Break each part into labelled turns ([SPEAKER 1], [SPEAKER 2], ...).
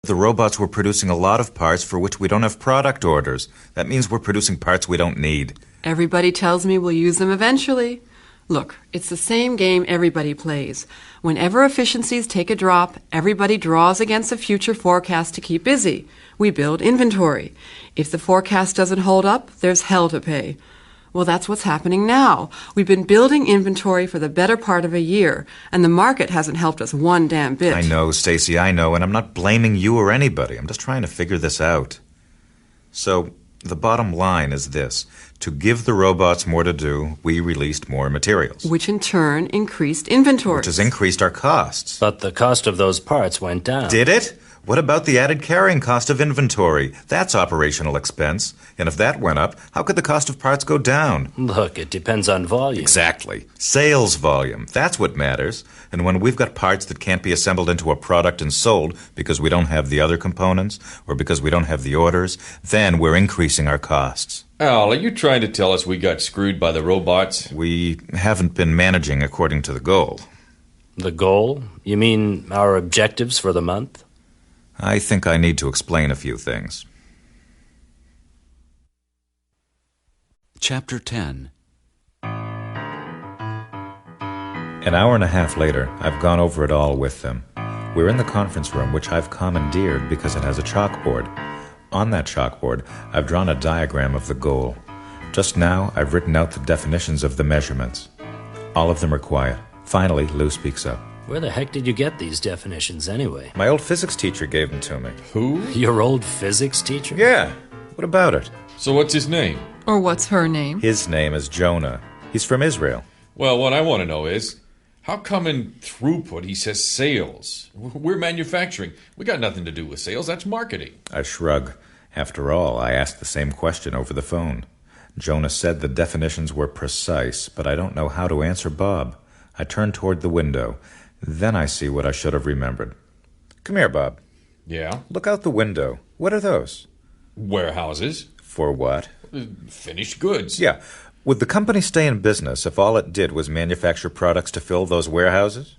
[SPEAKER 1] The robots were producing a lot of parts for which we don't have product orders. That means we're producing parts we don't need.
[SPEAKER 2] Everybody tells me we'll use them eventually. Look, it's the same game everybody plays. Whenever efficiencies take a drop, everybody draws against a future forecast to keep busy. We build inventory. If the forecast doesn't hold up, there's hell to pay. Well, that's what's happening now. We've been building inventory for the better part of a year, and the market hasn't helped us one damn bit.
[SPEAKER 1] I know, Stacy, I know, and I'm not blaming you or anybody. I'm just trying to figure this out. So, the bottom line is this. To give the robots more to do, we released more materials.
[SPEAKER 2] Which in turn increased inventory.
[SPEAKER 1] Which has increased our costs.
[SPEAKER 3] But the cost of those parts went down.
[SPEAKER 1] Did it? What about the added carrying cost of inventory? That's operational expense. And if that went up, how could the cost of parts go down?
[SPEAKER 3] Look, it depends on volume.
[SPEAKER 1] Exactly. Sales volume. That's what matters. And when we've got parts that can't be assembled into a product and sold because we don't have the other components or because we don't have the orders, then we're increasing our costs.
[SPEAKER 4] Al, are you trying to tell us we got screwed by the robots?
[SPEAKER 1] We haven't been managing according to the goal.
[SPEAKER 3] The goal? You mean our objectives for the month?
[SPEAKER 1] I think I need to explain a few things.
[SPEAKER 5] Chapter 10.
[SPEAKER 1] An hour and a half later, I've gone over it all with them. We're in the conference room, which I've commandeered because it has a chalkboard. On that chalkboard, I've drawn a diagram of the goal. Just now, I've written out the definitions of the measurements. All of them are quiet. Finally, Lou speaks up.
[SPEAKER 3] Where the heck did you get these definitions anyway?
[SPEAKER 1] My old physics teacher gave them to me.
[SPEAKER 4] Who?
[SPEAKER 3] Your old physics teacher?
[SPEAKER 1] Yeah. What about it?
[SPEAKER 4] So what's his name?
[SPEAKER 2] Or what's her name?
[SPEAKER 1] His name is Jonah. He's from Israel.
[SPEAKER 4] Well, what I want to know is, how come in throughput he says sales? We're manufacturing. We got nothing to do with sales. That's marketing.
[SPEAKER 1] I shrug. After all, I asked the same question over the phone. Jonah said the definitions were precise, but I don't know how to answer Bob. I turn toward the window. Then I see what I should have remembered. Come here, Bob.
[SPEAKER 4] Yeah?
[SPEAKER 1] Look out the window. What are those?
[SPEAKER 4] Warehouses.
[SPEAKER 1] For what?
[SPEAKER 4] Finished goods.
[SPEAKER 1] Yeah. Would the company stay in business if all it did was manufacture products to fill those warehouses?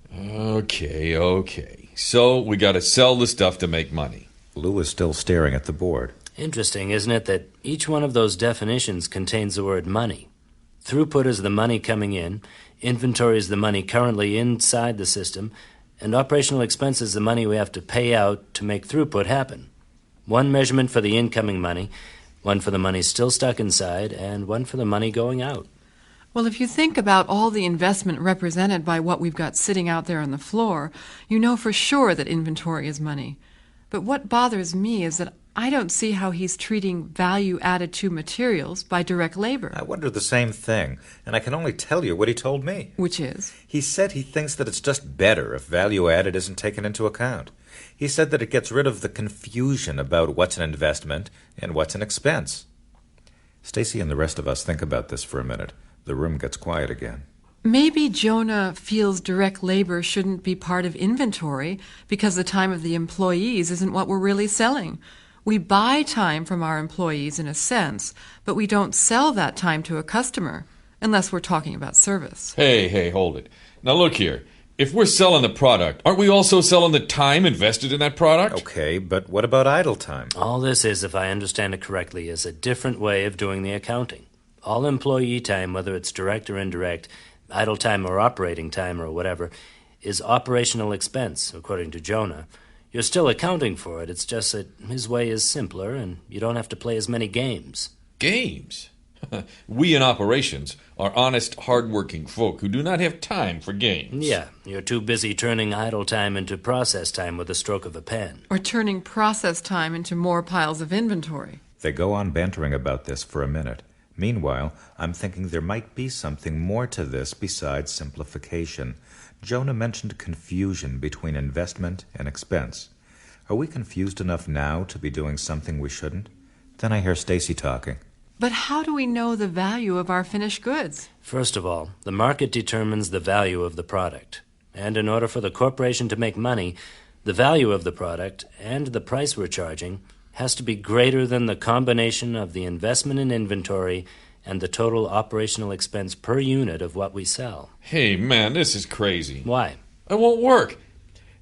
[SPEAKER 4] Okay. So we got to sell the stuff to make money.
[SPEAKER 1] Lou is still staring at the board.
[SPEAKER 3] Interesting, isn't it, that each one of those definitions contains the word money. Throughput is the money coming in, inventory is the money currently inside the system, and operational expense is the money we have to pay out to make throughput happen. One measurement for the incoming money, one for the money still stuck inside, and one for the money going out.
[SPEAKER 2] Well, if you think about all the investment represented by what we've got sitting out there on the floor, you know for sure that inventory is money. But what bothers me is that I don't see how he's treating value added to materials by direct labor.
[SPEAKER 1] I wonder the same thing, and I can only tell you what he told me.
[SPEAKER 2] Which is?
[SPEAKER 1] He said he thinks that it's just better if value added isn't taken into account. He said that it gets rid of the confusion about what's an investment and what's an expense. Stacy and the rest of us think about this for a minute. The room gets quiet again.
[SPEAKER 2] Maybe Jonah feels direct labor shouldn't be part of inventory because the time of the employees isn't what we're really selling. We buy time from our employees in a sense, but we don't sell that time to a customer, unless we're talking about service.
[SPEAKER 4] Hey, hold it. Now look here. If we're selling the product, aren't we also selling the time invested in that product?
[SPEAKER 1] Okay, but what about idle time?
[SPEAKER 3] All this is, if I understand it correctly, is a different way of doing the accounting. All employee time, whether it's direct or indirect, idle time or operating time or whatever, is operational expense, according to Jonah. You're still accounting for it, it's just that his way is simpler and you don't have to play as many games.
[SPEAKER 4] Games? We in operations are honest, hard-working folk who do not have time for games.
[SPEAKER 3] Yeah, you're too busy turning idle time into process time with a stroke of a pen.
[SPEAKER 2] Or turning process time into more piles of inventory.
[SPEAKER 1] They go on bantering about this for a minute. Meanwhile, I'm thinking there might be something more to this besides simplification. Jonah mentioned confusion between investment and expense. Are we confused enough now to be doing something we shouldn't? Then I hear Stacy talking.
[SPEAKER 2] But how do we know the value of our finished goods?
[SPEAKER 3] First of all, the market determines the value of the product. And in order for the corporation to make money, the value of the product and the price we're charging has to be greater than the combination of the investment in inventory and the total operational expense per unit of what we sell.
[SPEAKER 4] Hey, man, this is crazy.
[SPEAKER 3] Why?
[SPEAKER 4] It won't work.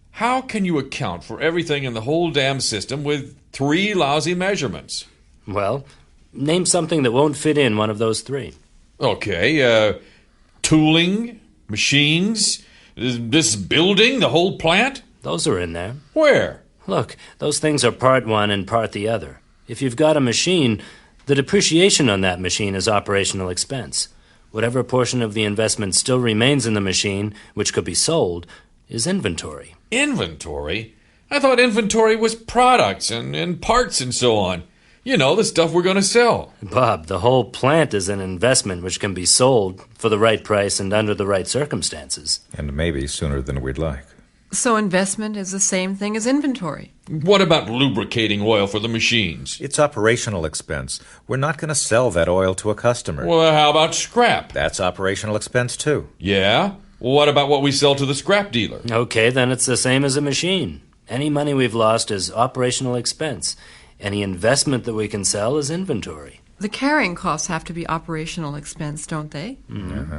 [SPEAKER 4] How can you account for everything in the whole damn system with 3 lousy measurements?
[SPEAKER 3] Well, name something that won't fit in one of those 3.
[SPEAKER 4] Okay, tooling, machines, this building, the whole plant?
[SPEAKER 3] Those are in there.
[SPEAKER 4] Where?
[SPEAKER 3] Look, those things are part one and part the other. If you've got a machine, the depreciation on that machine is operational expense. Whatever portion of the investment still remains in the machine, which could be sold, is inventory.
[SPEAKER 4] Inventory? I thought inventory was products and parts and so on. You know, the stuff we're going to sell.
[SPEAKER 3] Bob, the whole plant is an investment which can be sold for the right price and under the right circumstances.
[SPEAKER 1] And maybe sooner than we'd like.
[SPEAKER 2] So investment is the same thing as inventory.
[SPEAKER 4] What about lubricating oil for the machines?
[SPEAKER 1] It's operational expense. We're not going to sell that oil to a customer.
[SPEAKER 4] Well, how about scrap?
[SPEAKER 1] That's operational expense, too.
[SPEAKER 4] Yeah? What about what we sell to the scrap dealer?
[SPEAKER 3] Okay, then it's the same as a machine. Any money we've lost is operational expense. Any investment that we can sell is inventory.
[SPEAKER 2] The carrying costs have to be operational expense, don't they?
[SPEAKER 1] Mm-hmm.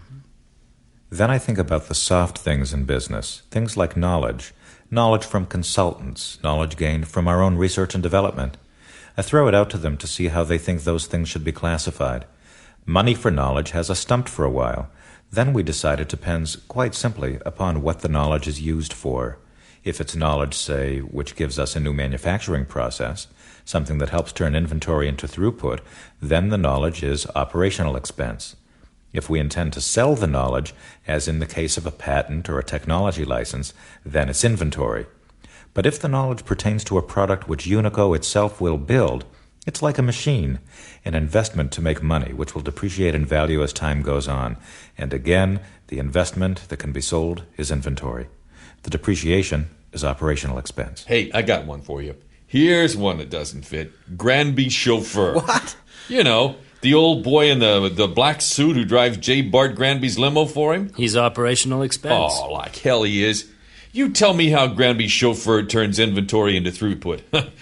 [SPEAKER 1] Then I think about the soft things in business, things like knowledge from consultants, knowledge gained from our own research and development. I throw it out to them to see how they think those things should be classified. Money for knowledge has us stumped for a while. Then we decide it depends, quite simply, upon what the knowledge is used for. If it's knowledge, say, which gives us a new manufacturing process, something that helps turn inventory into throughput, then the knowledge is operational expense. If we intend to sell the knowledge, as in the case of a patent or a technology license, then it's inventory. But if the knowledge pertains to a product which Unico itself will build, it's like a machine, an investment to make money, which will depreciate in value as time goes on. And again, the investment that can be sold is inventory. The depreciation is operational expense.
[SPEAKER 4] Hey, I got one for you. Here's one that doesn't fit. Granby chauffeur.
[SPEAKER 1] What?
[SPEAKER 4] You know, the old boy in the black suit who drives J. Bart Granby's limo for him?
[SPEAKER 3] He's operational expense.
[SPEAKER 4] Oh, like hell he is. You tell me how Granby's chauffeur turns inventory into throughput.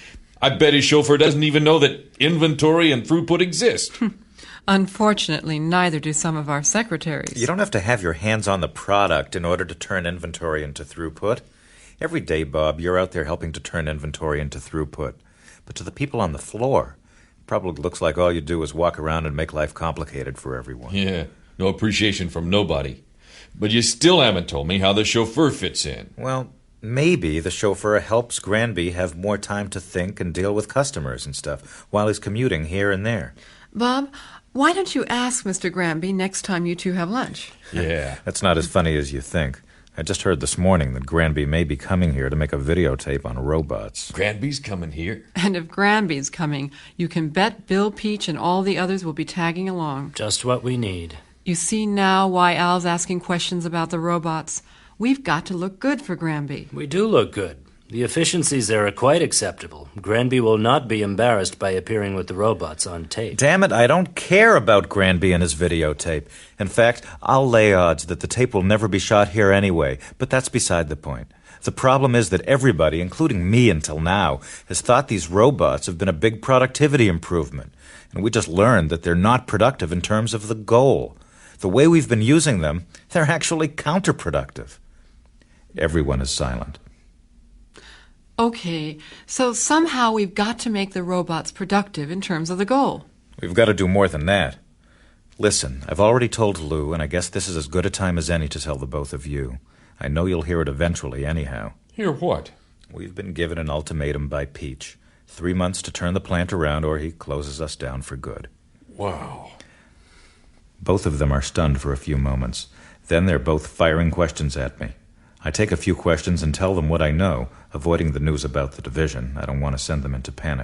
[SPEAKER 4] I bet his chauffeur doesn't even know that inventory and throughput exist.
[SPEAKER 2] Unfortunately, neither do some of our secretaries.
[SPEAKER 1] You don't have to have your hands on the product in order to turn inventory into throughput. Every day, Bob, you're out there helping to turn inventory into throughput. But to the people on the floor, it probably looks like all you do is walk around and make life complicated for everyone.
[SPEAKER 4] Yeah, no appreciation from nobody. But you still haven't told me how the chauffeur fits in.
[SPEAKER 1] Well, maybe the chauffeur helps Granby have more time to think and deal with customers and stuff while he's commuting here and there.
[SPEAKER 2] Bob, why don't you ask Mr. Granby next time you two have lunch?
[SPEAKER 4] Yeah.
[SPEAKER 1] That's not as funny as you think. I just heard this morning that Granby may be coming here to make a videotape on robots.
[SPEAKER 4] Granby's coming here?
[SPEAKER 2] And if Granby's coming, you can bet Bill Peach and all the others will be tagging along.
[SPEAKER 3] Just what we need.
[SPEAKER 2] You see now why Al's asking questions about the robots. We've got to look good for Granby.
[SPEAKER 3] We do look good. The efficiencies there are quite acceptable. Granby will not be embarrassed by appearing with the robots on tape.
[SPEAKER 1] Damn it, I don't care about Granby and his videotape. In fact, I'll lay odds that the tape will never be shot here anyway, but that's beside the point. The problem is that everybody, including me until now, has thought these robots have been a big productivity improvement. And we just learned that they're not productive in terms of the goal. The way we've been using them, they're actually counterproductive. Everyone is silent.
[SPEAKER 2] Okay, so somehow we've got to make the robots productive in terms of the goal.
[SPEAKER 1] We've got to do more than that. Listen, I've already told Lou, and I guess this is as good a time as any to tell the both of you. I know you'll hear it eventually anyhow.
[SPEAKER 4] Hear what?
[SPEAKER 1] We've been given an ultimatum by Peach. 3 months to turn the plant around or he closes us down for good.
[SPEAKER 4] Wow.
[SPEAKER 1] Both of them are stunned for a few moments. Then they're both firing questions at me. I take a few questions and tell them what I know, avoiding the news about the division. I don't want to send them into panic.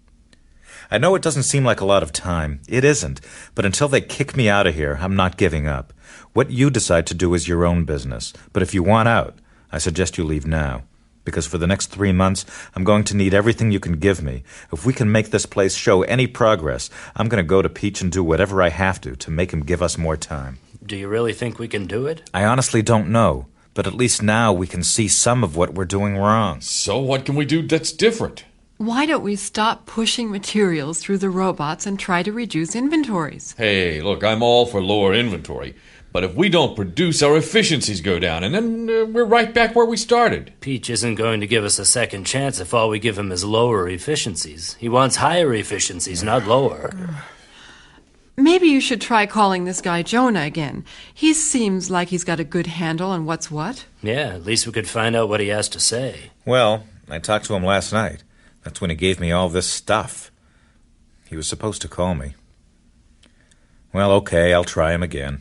[SPEAKER 1] I know it doesn't seem like a lot of time. It isn't. But until they kick me out of here, I'm not giving up. What you decide to do is your own business. But if you want out, I suggest you leave now. Because for the next 3 months, I'm going to need everything you can give me. If we can make this place show any progress, I'm going to go to Peach and do whatever I have to make him give us more time.
[SPEAKER 3] Do you really think we can do it?
[SPEAKER 1] I honestly don't know. But at least now we can see some of what we're doing wrong.
[SPEAKER 4] So what can we do that's different?
[SPEAKER 2] Why don't we stop pushing materials through the robots and try to reduce inventories?
[SPEAKER 4] Hey, look, I'm all for lower inventory. But if we don't produce, our efficiencies go down, and then we're right back where we started.
[SPEAKER 3] Peach isn't going to give us a second chance if all we give him is lower efficiencies. He wants higher efficiencies, not lower.
[SPEAKER 2] Maybe you should try calling this guy Jonah again. He seems like he's got a good handle on what's what.
[SPEAKER 3] Yeah, at least we could find out what he has to say.
[SPEAKER 1] Well, I talked to him last night. That's when he gave me all this stuff. He was supposed to call me. Well, okay, I'll try him again.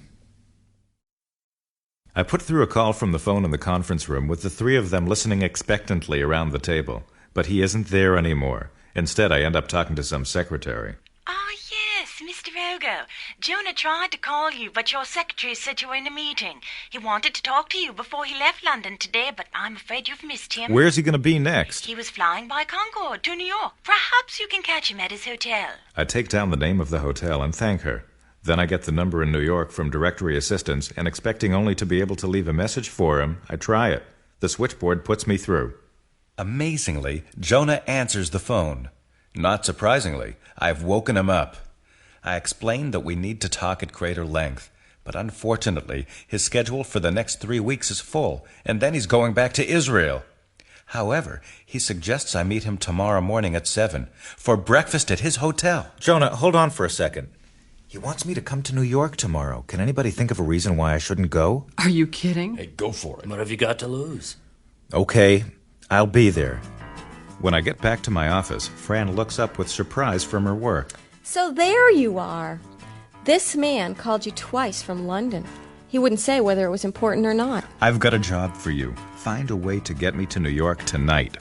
[SPEAKER 1] I put through a call from the phone in the conference room with the three of them listening expectantly around the table. But he isn't there anymore. Instead, I end up talking to some secretary.
[SPEAKER 5] Oh, yes, Mr. Rogo. Jonah tried to call you, but your secretary said you were in a meeting. He wanted to talk to you before he left London today, but I'm afraid you've missed him.
[SPEAKER 1] Where's he going to be next?
[SPEAKER 5] He was flying by Concorde to New York. Perhaps you can catch him at his hotel.
[SPEAKER 1] I take down the name of the hotel and thank her. Then I get the number in New York from directory assistants, and expecting only to be able to leave a message for him, I try it. The switchboard puts me through.
[SPEAKER 6] Amazingly, Jonah answers the phone. Not surprisingly, I've woken him up. I explained that we need to talk at greater length, but unfortunately, his schedule for the next 3 weeks is full, and then he's going back to Israel. However, he suggests I meet him tomorrow morning at 7 for breakfast at his hotel.
[SPEAKER 1] Jonah, hold on for a second. He wants me to come to New York tomorrow. Can anybody think of a reason why I shouldn't go?
[SPEAKER 2] Are you kidding?
[SPEAKER 4] Hey, go for it.
[SPEAKER 3] What have you got to lose?
[SPEAKER 1] Okay, I'll be there. When I get back to my office, Fran looks up with surprise from her work.
[SPEAKER 7] So there you are. This man called you twice from London. He wouldn't say whether it was important or not.
[SPEAKER 1] I've got a job for you. Find a way to get me to New York tonight.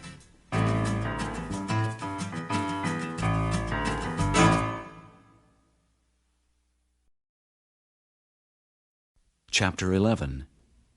[SPEAKER 8] Chapter 11.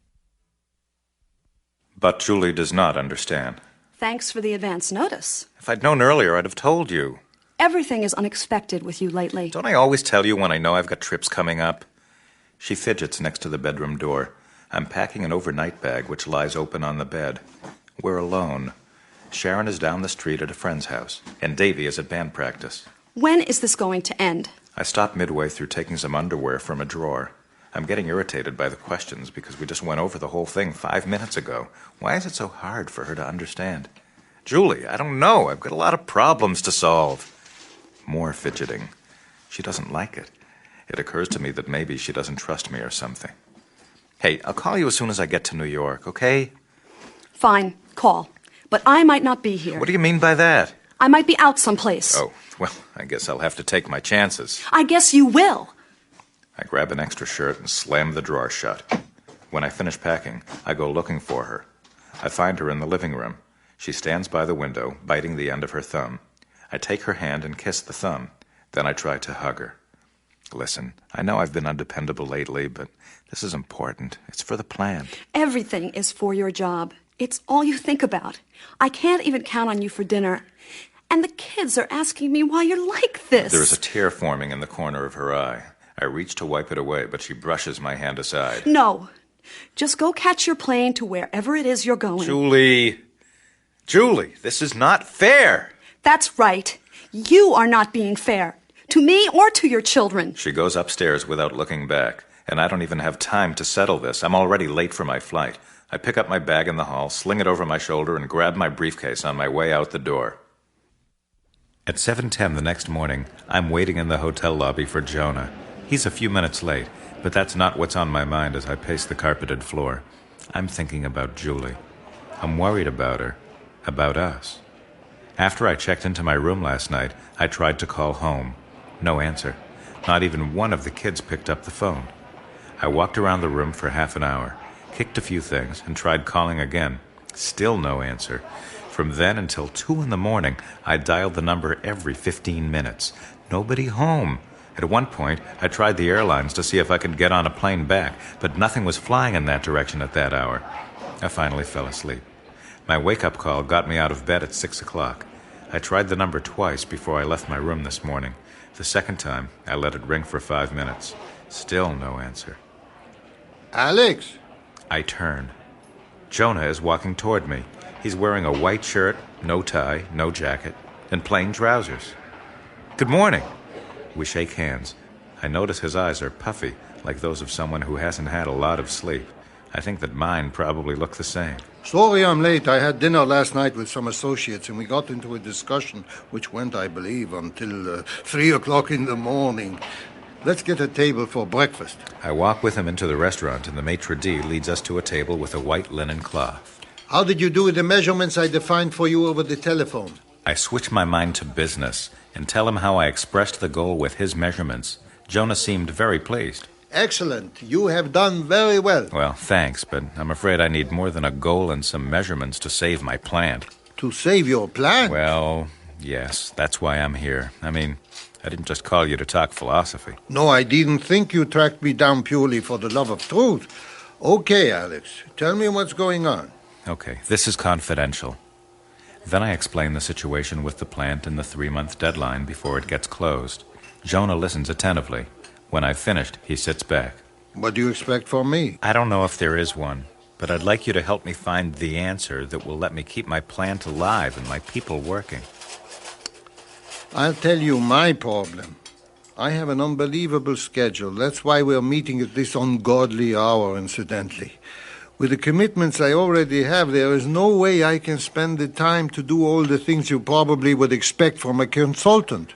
[SPEAKER 1] But Julie does not understand.
[SPEAKER 9] Thanks for the advance notice.
[SPEAKER 1] If I'd known earlier, I'd have told you.
[SPEAKER 9] Everything is unexpected with you lately.
[SPEAKER 1] Don't I always tell you when I know I've got trips coming up? She fidgets next to the bedroom door. I'm packing an overnight bag which lies open on the bed. We're alone. Sharon is down the street at a friend's house, and Davy is at band practice.
[SPEAKER 9] When is this going to end?
[SPEAKER 1] I stop midway through taking some underwear from a drawer. I'm getting irritated by the questions because we just went over the whole thing 5 minutes ago. Why is it so hard for her to understand? Julie, I don't know. I've got a lot of problems to solve. More fidgeting. She doesn't like it. It occurs to me that maybe she doesn't trust me or something. Hey, I'll call you as soon as I get to New York, okay?
[SPEAKER 9] Fine, call. But I might not be here.
[SPEAKER 1] What do you mean by that?
[SPEAKER 9] I might be out someplace.
[SPEAKER 1] Oh, well, I guess I'll have to take my chances.
[SPEAKER 9] I guess you will.
[SPEAKER 1] I grab an extra shirt and slam the drawer shut. When I finish packing, I go looking for her. I find her in the living room. She stands by the window, biting the end of her thumb. I take her hand and kiss the thumb. Then I try to hug her. Listen, I know I've been undependable lately, but this is important. It's for the plant.
[SPEAKER 9] Everything is for your job. It's all you think about. I can't even count on you for dinner. And the kids are asking me why you're like this.
[SPEAKER 1] There is a tear forming in the corner of her eye. I reach to wipe it away, but she brushes my hand aside.
[SPEAKER 9] No. Just go catch your plane to wherever it is you're going.
[SPEAKER 1] Julie! Julie, this is not fair!
[SPEAKER 9] That's right. You are not being fair. To me or to your children.
[SPEAKER 1] She goes upstairs without looking back, and I don't even have time to settle this. I'm already late for my flight. I pick up my bag in the hall, sling it over my shoulder, and grab my briefcase on my way out the door. At 7:10 the next morning, I'm waiting in the hotel lobby for Jonah. He's a few minutes late, but that's not what's on my mind as I pace the carpeted floor. I'm thinking about Julie. I'm worried about her, about us. After I checked into my room last night, I tried to call home. No answer. Not even one of the kids picked up the phone. I walked around the room for half an hour, kicked a few things, and tried calling again. Still no answer. From then until 2 in the morning, I dialed the number every 15 minutes. Nobody home. At one point, I tried the airlines to see if I could get on a plane back, but nothing was flying in that direction at that hour. I finally fell asleep. My wake-up call got me out of bed at 6 o'clock. I tried the number twice before I left my room this morning. The second time, I let it ring for 5 minutes. Still no answer.
[SPEAKER 10] Alex!
[SPEAKER 1] I turn. Jonah is walking toward me. He's wearing a white shirt, no tie, no jacket, and plain trousers. Good morning. We shake hands. I notice his eyes are puffy, like those of someone who hasn't had a lot of sleep. I think that mine probably look the same.
[SPEAKER 10] Sorry I'm late. I had dinner last night with some associates, and we got into a discussion which went, I believe, until 3 o'clock in the morning. Let's get a table for breakfast.
[SPEAKER 1] I walk with him into the restaurant, and the maitre d' leads us to a table with a white linen cloth.
[SPEAKER 10] How did you do with the measurements I defined for you over the telephone?
[SPEAKER 1] I switch my mind to business and tell him how I expressed the goal with his measurements. Jonah seemed very pleased.
[SPEAKER 10] Excellent. You have done very well.
[SPEAKER 1] Well, thanks, but I'm afraid I need more than a goal and some measurements to save my plant.
[SPEAKER 10] To save your plant?
[SPEAKER 1] Well, yes, that's why I'm here. I mean, I didn't just call you to talk philosophy.
[SPEAKER 10] No, I didn't think you tracked me down purely for the love of truth. Okay, Alex, tell me what's going on.
[SPEAKER 1] Okay, this is confidential. Then I explain the situation with the plant and the 3-month deadline before it gets closed. Jonah listens attentively. When I've finished, he sits back.
[SPEAKER 10] What do you expect from me?
[SPEAKER 1] I don't know if there is one, but I'd like you to help me find the answer that will let me keep my plant alive and my people working.
[SPEAKER 10] I'll tell you my problem. I have an unbelievable schedule. That's why we're meeting at this ungodly hour, incidentally. With the commitments I already have, there is no way I can spend the time to do all the things you probably would expect from a consultant.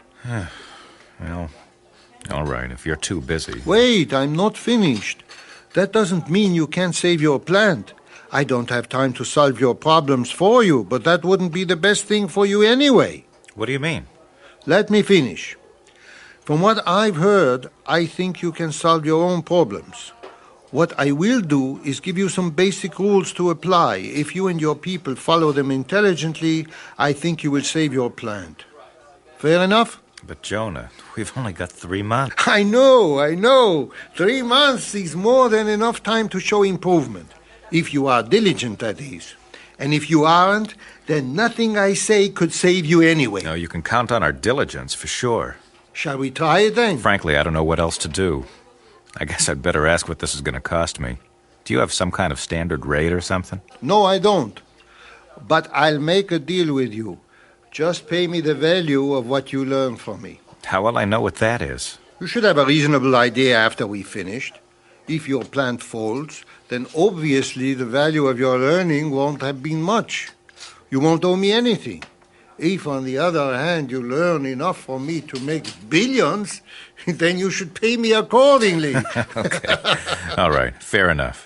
[SPEAKER 1] Well, all right, if you're too busy.
[SPEAKER 10] Wait, I'm not finished. That doesn't mean you can't save your plant. I don't have time to solve your problems for you, but that wouldn't be the best thing for you anyway.
[SPEAKER 1] What do you mean?
[SPEAKER 10] Let me finish. From what I've heard, I think you can solve your own problems. What I will do is give you some basic rules to apply. If you and your people follow them intelligently, I think you will save your plant. Fair enough?
[SPEAKER 1] But Jonah, we've only got 3 months.
[SPEAKER 10] I know. 3 months is more than enough time to show improvement, if you are diligent, that is. And if you aren't, then nothing I say could save you anyway.
[SPEAKER 1] No, you can count on our diligence, for sure.
[SPEAKER 10] Shall we try it then?
[SPEAKER 1] Frankly, I don't know what else to do. I guess I'd better ask what this is going to cost me. Do you have some kind of standard rate or something?
[SPEAKER 10] No, I don't. But I'll make a deal with you. Just pay me the value of what you learn from me.
[SPEAKER 1] How will I know what that is?
[SPEAKER 10] You should have a reasonable idea after we've finished. If your plant folds, then obviously the value of your learning won't have been much. You won't owe me anything. If, on the other hand, you learn enough from me to make billions, then you should pay me accordingly.
[SPEAKER 1] Okay. All right, fair enough.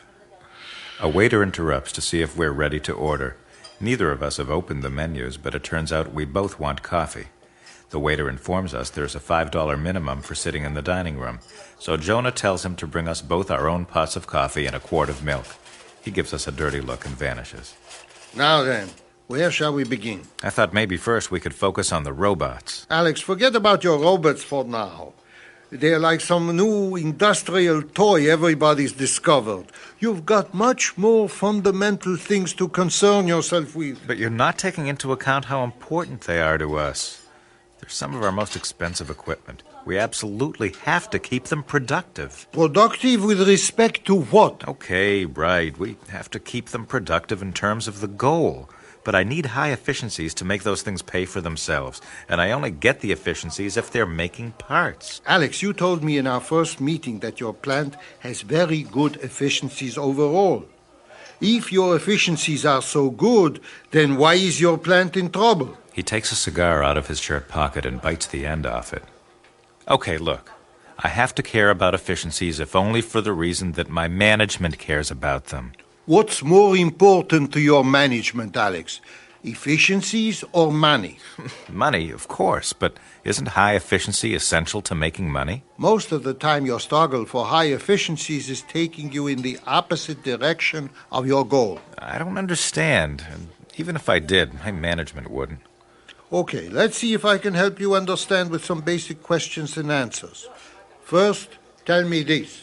[SPEAKER 1] A waiter interrupts to see if we're ready to order. Neither of us have opened the menus, but it turns out we both want coffee. The waiter informs us there's a $5 minimum for sitting in the dining room, so Jonah tells him to bring us both our own pots of coffee and a quart of milk. He gives us a dirty look and vanishes.
[SPEAKER 10] Now then, where shall we begin?
[SPEAKER 1] I thought maybe first we could focus on the robots.
[SPEAKER 10] Alex, forget about your robots for now. They're like some new industrial toy everybody's discovered. You've got much more fundamental things to concern yourself with.
[SPEAKER 1] But you're not taking into account how important they are to us. They're some of our most expensive equipment. We absolutely have to keep them productive.
[SPEAKER 10] Productive with respect to what?
[SPEAKER 1] Okay, right. We have to keep them productive in terms of the goal. But I need high efficiencies to make those things pay for themselves. And I only get the efficiencies if they're making parts.
[SPEAKER 10] Alex, you told me in our first meeting that your plant has very good efficiencies overall. If your efficiencies are so good, then why is your plant in trouble?
[SPEAKER 1] He takes a cigar out of his shirt pocket and bites the end off it. Okay, look. I have to care about efficiencies if only for the reason that my management cares about them.
[SPEAKER 10] What's more important to your management, Alex? Efficiencies or money?
[SPEAKER 1] Money, of course, but isn't high efficiency essential to making money?
[SPEAKER 10] Most of the time your struggle for high efficiencies is taking you in the opposite direction of your goal.
[SPEAKER 1] I don't understand. And even if I did, my management wouldn't.
[SPEAKER 10] Okay, let's see if I can help you understand with some basic questions and answers. First, tell me this.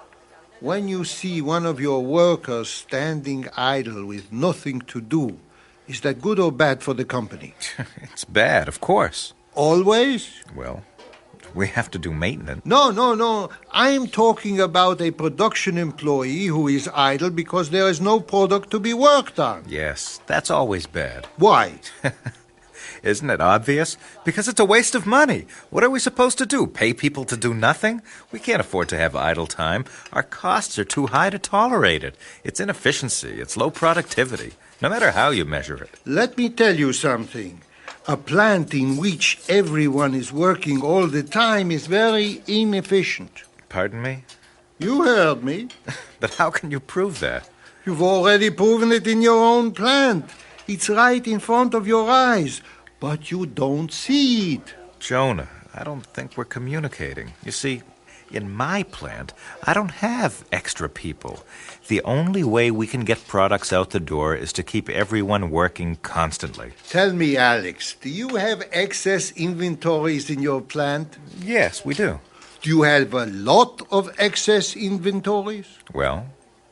[SPEAKER 10] When you see one of your workers standing idle with nothing to do, is that good or bad for the company?
[SPEAKER 1] It's bad, of course.
[SPEAKER 10] Always?
[SPEAKER 1] Well, we have to do maintenance.
[SPEAKER 10] No. I'm talking about a production employee who is idle because there is no product to be worked on.
[SPEAKER 1] Yes, that's always bad.
[SPEAKER 10] Why?
[SPEAKER 1] Isn't it obvious? Because it's a waste of money. What are we supposed to do? Pay people to do nothing? We can't afford to have idle time. Our costs are too high to tolerate it. It's inefficiency. It's low productivity, no matter how you measure it.
[SPEAKER 10] Let me tell you something. A plant in which everyone is working all the time is very inefficient.
[SPEAKER 1] Pardon me?
[SPEAKER 10] You heard me.
[SPEAKER 1] But how can you prove that?
[SPEAKER 10] You've already proven it in your own plant. It's right in front of your eyes, but you don't see it.
[SPEAKER 1] Jonah, I don't think we're communicating. You see, in my plant, I don't have extra people. The only way we can get products out the door is to keep everyone working constantly.
[SPEAKER 10] Tell me, Alex, do you have excess inventories in your plant?
[SPEAKER 1] Yes, we do.
[SPEAKER 10] Do you have a lot of excess inventories?
[SPEAKER 1] Well,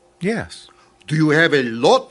[SPEAKER 1] yes.
[SPEAKER 10] Do you have a lot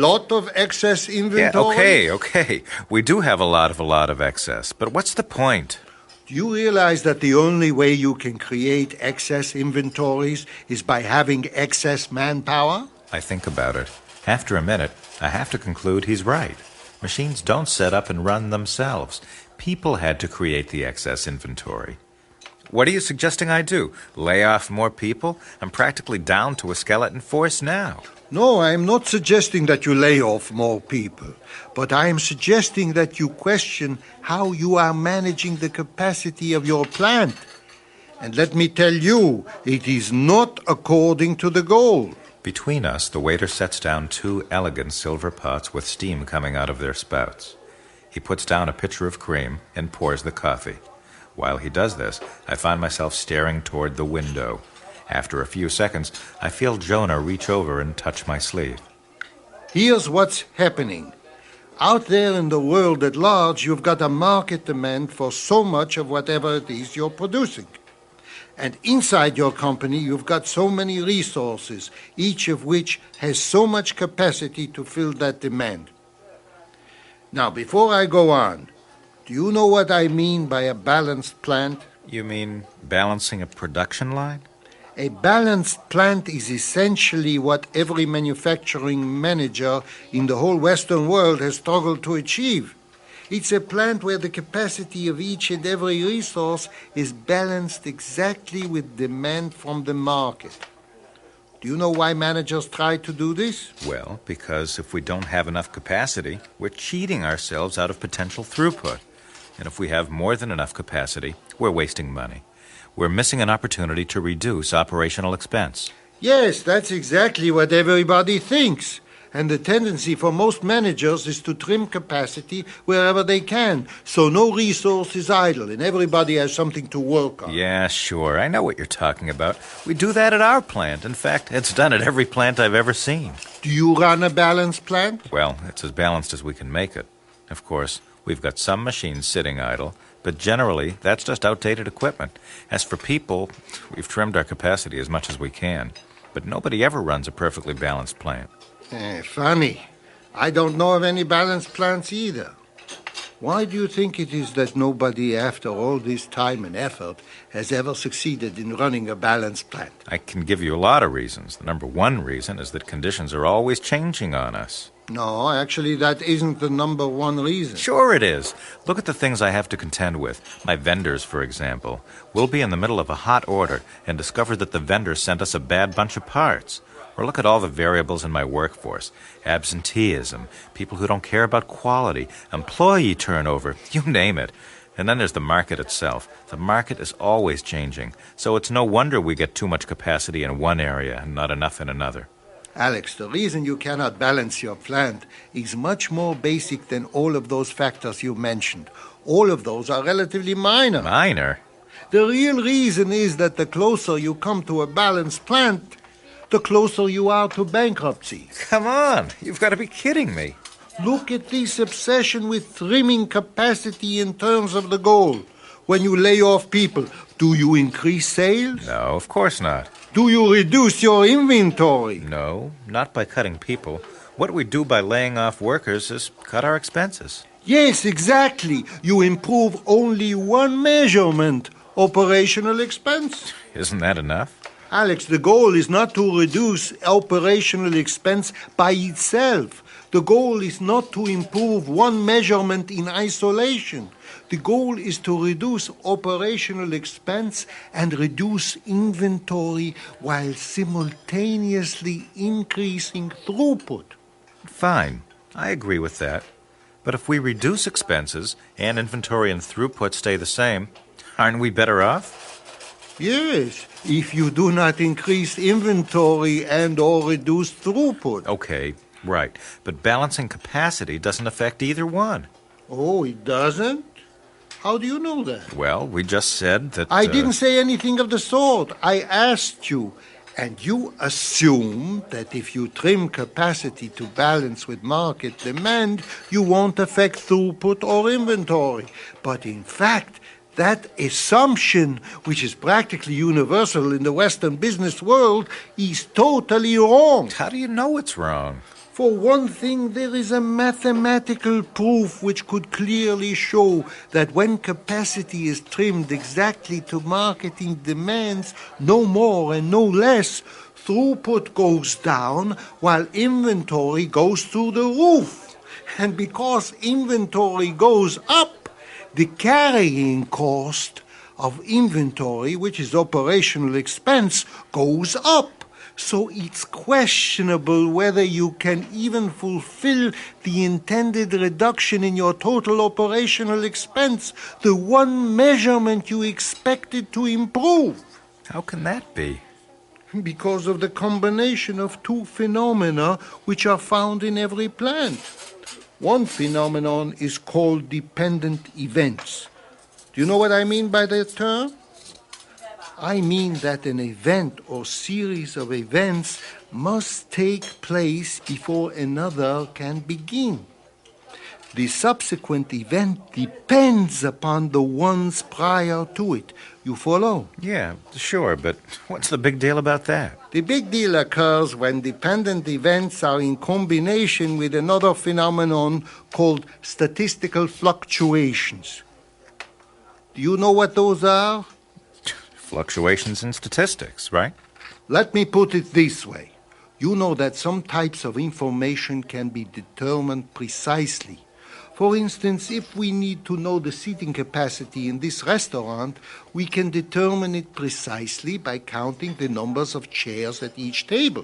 [SPEAKER 10] of excess inventories?
[SPEAKER 1] Yeah, okay. We do have a lot of excess. But what's the point?
[SPEAKER 10] Do you realize that the only way you can create excess inventories is by having excess manpower?
[SPEAKER 1] I think about it. After a minute, I have to conclude he's right. Machines don't set up and run themselves. People had to create the excess inventory. What are you suggesting I do? Lay off more people? I'm practically down to a skeleton force now.
[SPEAKER 10] No, I'm not suggesting that you lay off more people, but I am suggesting that you question how you are managing the capacity of your plant. And let me tell you, it is not according to the goal.
[SPEAKER 1] Between us, the waiter sets down 2 elegant silver pots with steam coming out of their spouts. He puts down a pitcher of cream and pours the coffee. While he does this, I find myself staring toward the window. After a few seconds, I feel Jonah reach over and touch my sleeve.
[SPEAKER 10] Here's what's happening. Out there in the world at large, you've got a market demand for so much of whatever it is you're producing. And inside your company, you've got so many resources, each of which has so much capacity to fill that demand. Now, before I go on, do you know what I mean by a balanced plant?
[SPEAKER 1] You mean balancing a production line?
[SPEAKER 10] A balanced plant is essentially what every manufacturing manager in the whole Western world has struggled to achieve. It's a plant where the capacity of each and every resource is balanced exactly with demand from the market. Do you know why managers try to do this?
[SPEAKER 1] Well, because if we don't have enough capacity, we're cheating ourselves out of potential throughput. And if we have more than enough capacity, we're wasting money. We're missing an opportunity to reduce operational expense.
[SPEAKER 10] Yes, that's exactly what everybody thinks. And the tendency for most managers is to trim capacity wherever they can, so no resource is idle and everybody has something to work on.
[SPEAKER 1] Yeah, sure. I know what you're talking about. We do that at our plant. In fact, it's done at every plant I've ever seen.
[SPEAKER 10] Do you run a balanced plant?
[SPEAKER 1] Well, it's as balanced as we can make it. Of course, we've got some machines sitting idle, but generally, that's just outdated equipment. As for people, we've trimmed our capacity as much as we can. But nobody ever runs a perfectly balanced plant.
[SPEAKER 10] Funny. I don't know of any balanced plants either. Why do you think it is that nobody, after all this time and effort, has ever succeeded in running a balanced plant?
[SPEAKER 1] I can give you a lot of reasons. The number one reason is that conditions are always changing on us.
[SPEAKER 10] No, actually, that isn't the number one reason.
[SPEAKER 1] Sure it is. Look at the things I have to contend with. My vendors, for example. We'll be in the middle of a hot order and discover that the vendor sent us a bad bunch of parts. Or look at all the variables in my workforce. Absenteeism, people who don't care about quality, employee turnover, you name it. And then there's the market itself. The market is always changing, so it's no wonder we get too much capacity in one area and not enough in another.
[SPEAKER 10] Alex, the reason you cannot balance your plant is much more basic than all of those factors you mentioned. All of those are relatively minor.
[SPEAKER 1] Minor?
[SPEAKER 10] The real reason is that the closer you come to a balanced plant, the closer you are to bankruptcy.
[SPEAKER 1] Come on, you've got to be kidding me.
[SPEAKER 10] Look at this obsession with trimming capacity in terms of the goal. When you lay off people, do you increase sales?
[SPEAKER 1] No, of course not.
[SPEAKER 10] Do you reduce your inventory?
[SPEAKER 1] No, not by cutting people. What we do by laying off workers is cut our expenses.
[SPEAKER 10] Yes, exactly. You improve only one measurement, operational expense.
[SPEAKER 1] Isn't that enough?
[SPEAKER 10] Alex, the goal is not to reduce operational expense by itself. The goal is not to improve one measurement in isolation. The goal is to reduce operational expense and reduce inventory while simultaneously increasing throughput.
[SPEAKER 1] Fine, I agree with that. But if we reduce expenses and inventory and throughput stay the same, aren't we better off?
[SPEAKER 10] Yes, if you do not increase inventory and or reduce throughput.
[SPEAKER 1] Okay, right. But balancing capacity doesn't affect either one.
[SPEAKER 10] Oh, it doesn't? How do you know that?
[SPEAKER 1] Well, we just said that...
[SPEAKER 10] I didn't say anything of the sort. I asked you. And you assume that if you trim capacity to balance with market demand, you won't affect throughput or inventory. But in fact, that assumption, which is practically universal in the Western business world, is totally wrong.
[SPEAKER 1] How do you know it's wrong?
[SPEAKER 10] For one thing, there is a mathematical proof which could clearly show that when capacity is trimmed exactly to marketing demands, no more and no less, throughput goes down while inventory goes through the roof. And because inventory goes up, the carrying cost of inventory, which is operational expense, goes up. So it's questionable whether you can even fulfill the intended reduction in your total operational expense, the one measurement you expected to improve.
[SPEAKER 1] How can that be?
[SPEAKER 10] Because of the combination of two phenomena which are found in every plant. One phenomenon is called dependent events. Do you know what I mean by that term? I mean that an event or series of events must take place before another can begin. The subsequent event depends upon the ones prior to it. You follow?
[SPEAKER 1] Yeah, sure, but what's the big deal about that?
[SPEAKER 10] The big deal occurs when dependent events are in combination with another phenomenon called statistical fluctuations. Do you know what those are?
[SPEAKER 1] Fluctuations in statistics, right?
[SPEAKER 10] Let me put it this way. You know that some types of information can be determined precisely. For instance, if we need to know the seating capacity in this restaurant, we can determine it precisely by counting the numbers of chairs at each table.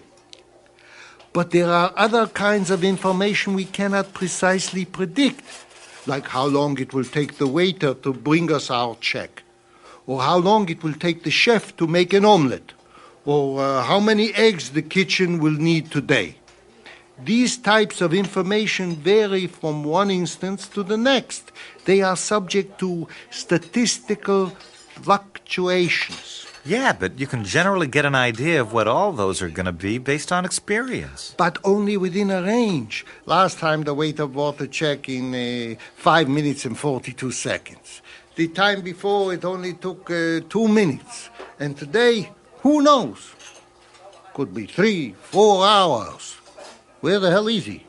[SPEAKER 10] But there are other kinds of information we cannot precisely predict, like how long it will take the waiter to bring us our check, or how long it will take the chef to make an omelette, or how many eggs the kitchen will need today. These types of information vary from one instance to the next. They are subject to statistical fluctuations.
[SPEAKER 1] Yeah, but you can generally get an idea of what all those are going to be based on experience.
[SPEAKER 10] But only within a range. Last time the waiter brought the check in 5 minutes and 42 seconds. The time before it only took 2 minutes. And today, who knows? Could be 3, 4 hours. Where the hell is he?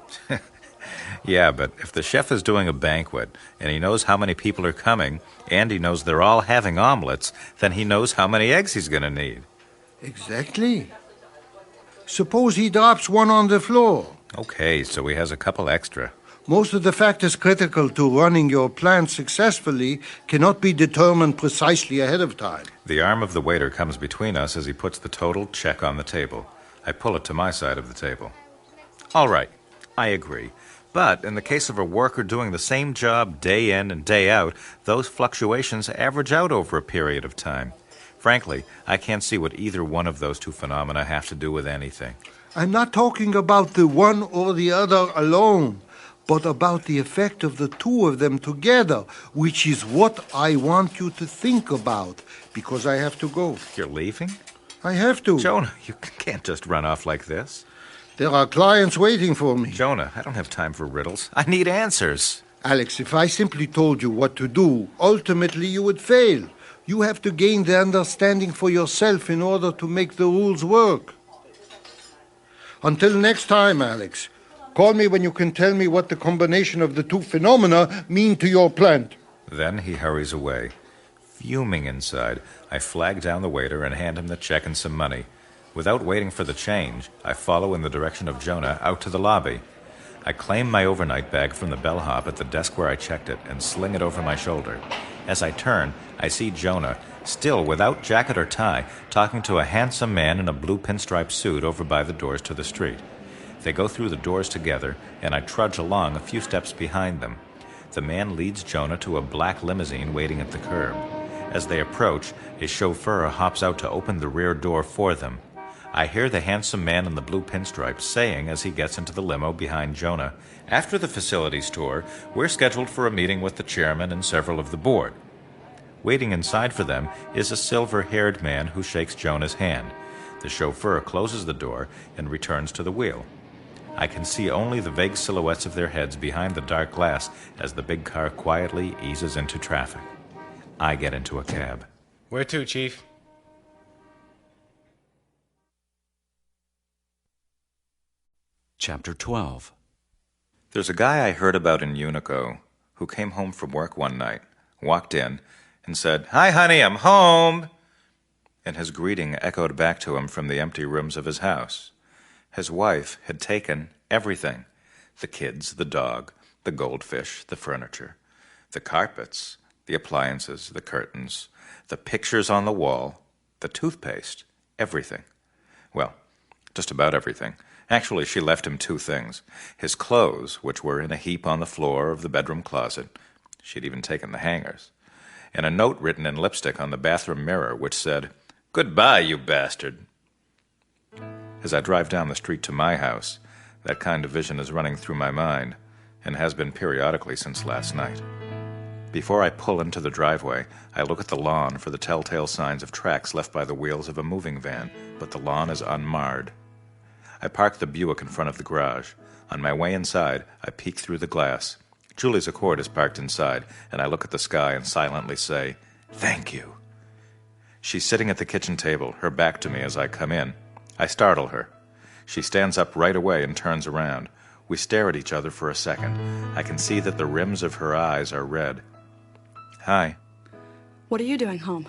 [SPEAKER 1] Yeah, but if the chef is doing a banquet and he knows how many people are coming and he knows they're all having omelets, then he knows how many eggs he's going to need.
[SPEAKER 10] Exactly. Suppose he drops one on the floor.
[SPEAKER 1] Okay, so he has a couple extra.
[SPEAKER 10] Most of the factors critical to running your plant successfully cannot be determined precisely ahead of time.
[SPEAKER 1] The arm of the waiter comes between us as he puts the total check on the table. I pull it to my side of the table. All right, I agree. But in the case of a worker doing the same job day in and day out, those fluctuations average out over a period of time. Frankly, I can't see what either one of those two phenomena have to do with anything.
[SPEAKER 10] I'm not talking about the one or the other alone, but about the effect of the two of them together, which is what I want you to think about, because I have to go.
[SPEAKER 1] You're leaving?
[SPEAKER 10] I have to.
[SPEAKER 1] Jonah, you can't just run off like this.
[SPEAKER 10] There are clients waiting for me.
[SPEAKER 1] Jonah, I don't have time for riddles. I need answers.
[SPEAKER 10] Alex, if I simply told you what to do, ultimately you would fail. You have to gain the understanding for yourself in order to make the rules work. Until next time, Alex, call me when you can tell me what the combination of the two phenomena mean to your plant.
[SPEAKER 1] Then he hurries away. Fuming inside, I flag down the waiter and hand him the check and some money. Without waiting for the change, I follow in the direction of Jonah out to the lobby. I claim my overnight bag from the bellhop at the desk where I checked it and sling it over my shoulder. As I turn, I see Jonah, still without jacket or tie, talking to a handsome man in a blue pinstripe suit over by the doors to the street. They go through the doors together, and I trudge along a few steps behind them. The man leads Jonah to a black limousine waiting at the curb. As they approach, a chauffeur hops out to open the rear door for them. I hear the handsome man in the blue pinstripes saying as he gets into the limo behind Jonah, "After the facilities tour, we're scheduled for a meeting with the chairman and several of the board." Waiting inside for them is a silver-haired man who shakes Jonah's hand. The chauffeur closes the door and returns to the wheel. I can see only the vague silhouettes of their heads behind the dark glass as the big car quietly eases into traffic. I get into a cab.
[SPEAKER 8] Where to, Chief?
[SPEAKER 11] Chapter 12.
[SPEAKER 1] There's a guy I heard about in Unico who came home from work one night, walked in, and said, "Hi, honey, I'm home." And his greeting echoed back to him from the empty rooms of his house. His wife had taken everything: the kids, the dog, the goldfish, the furniture, the carpets, the appliances, the curtains, the pictures on the wall, the toothpaste, everything. Well, just about everything. Actually, she left him 2 things. His clothes, which were in a heap on the floor of the bedroom closet. She'd even taken the hangers. And a note written in lipstick on the bathroom mirror, which said, "Goodbye, you bastard." As I drive down the street to my house, that kind of vision is running through my mind, and has been periodically since last night. Before I pull into the driveway, I look at the lawn for the telltale signs of tracks left by the wheels of a moving van, but the lawn is unmarred. I park the Buick in front of the garage. On my way inside, I peek through the glass. Julie's Accord is parked inside, and I look at the sky and silently say, "Thank you." She's sitting at the kitchen table, her back to me as I come in. I startle her. She stands up right away and turns around. We stare at each other for a second. I can see that the rims of her eyes are red. "Hi."
[SPEAKER 9] What are you doing home?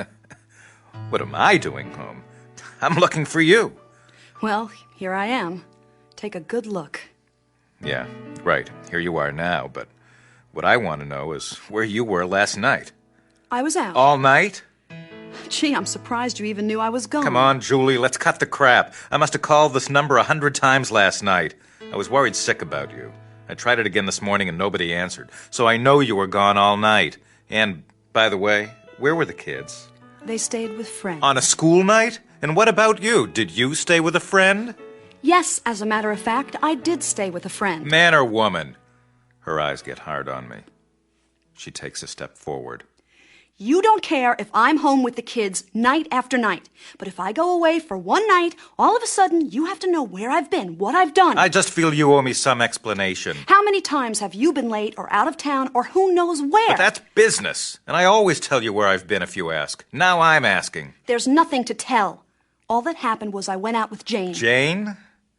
[SPEAKER 1] "What am I doing home? I'm looking for you."
[SPEAKER 9] Well, here I am. Take a good look.
[SPEAKER 1] Yeah, right. Here you are now, but what I want to know is where you were last night.
[SPEAKER 9] I was out.
[SPEAKER 1] All night?
[SPEAKER 9] Gee, I'm surprised you even knew I was gone.
[SPEAKER 1] Come on, Julie, let's cut the crap. I must have called this number 100 times last night. I was worried sick about you. I tried it again this morning and nobody answered, so I know you were gone all night. And, by the way, where were the kids?
[SPEAKER 9] They stayed with friends.
[SPEAKER 1] On a school night? And what about you? Did you stay with a friend?
[SPEAKER 9] Yes, as a matter of fact, I did stay with a friend.
[SPEAKER 1] Man or woman? Her eyes get hard on me. She takes a step forward.
[SPEAKER 9] You don't care if I'm home with the kids night after night. But if I go away for one night, all of a sudden you have to know where I've been, what I've done.
[SPEAKER 1] I just feel you owe me some explanation.
[SPEAKER 9] How many times have you been late or out of town or who knows where?
[SPEAKER 1] But that's business. And I always tell you where I've been if you ask. Now I'm asking.
[SPEAKER 9] There's nothing to tell. All that happened was I went out with Jane.
[SPEAKER 1] Jane?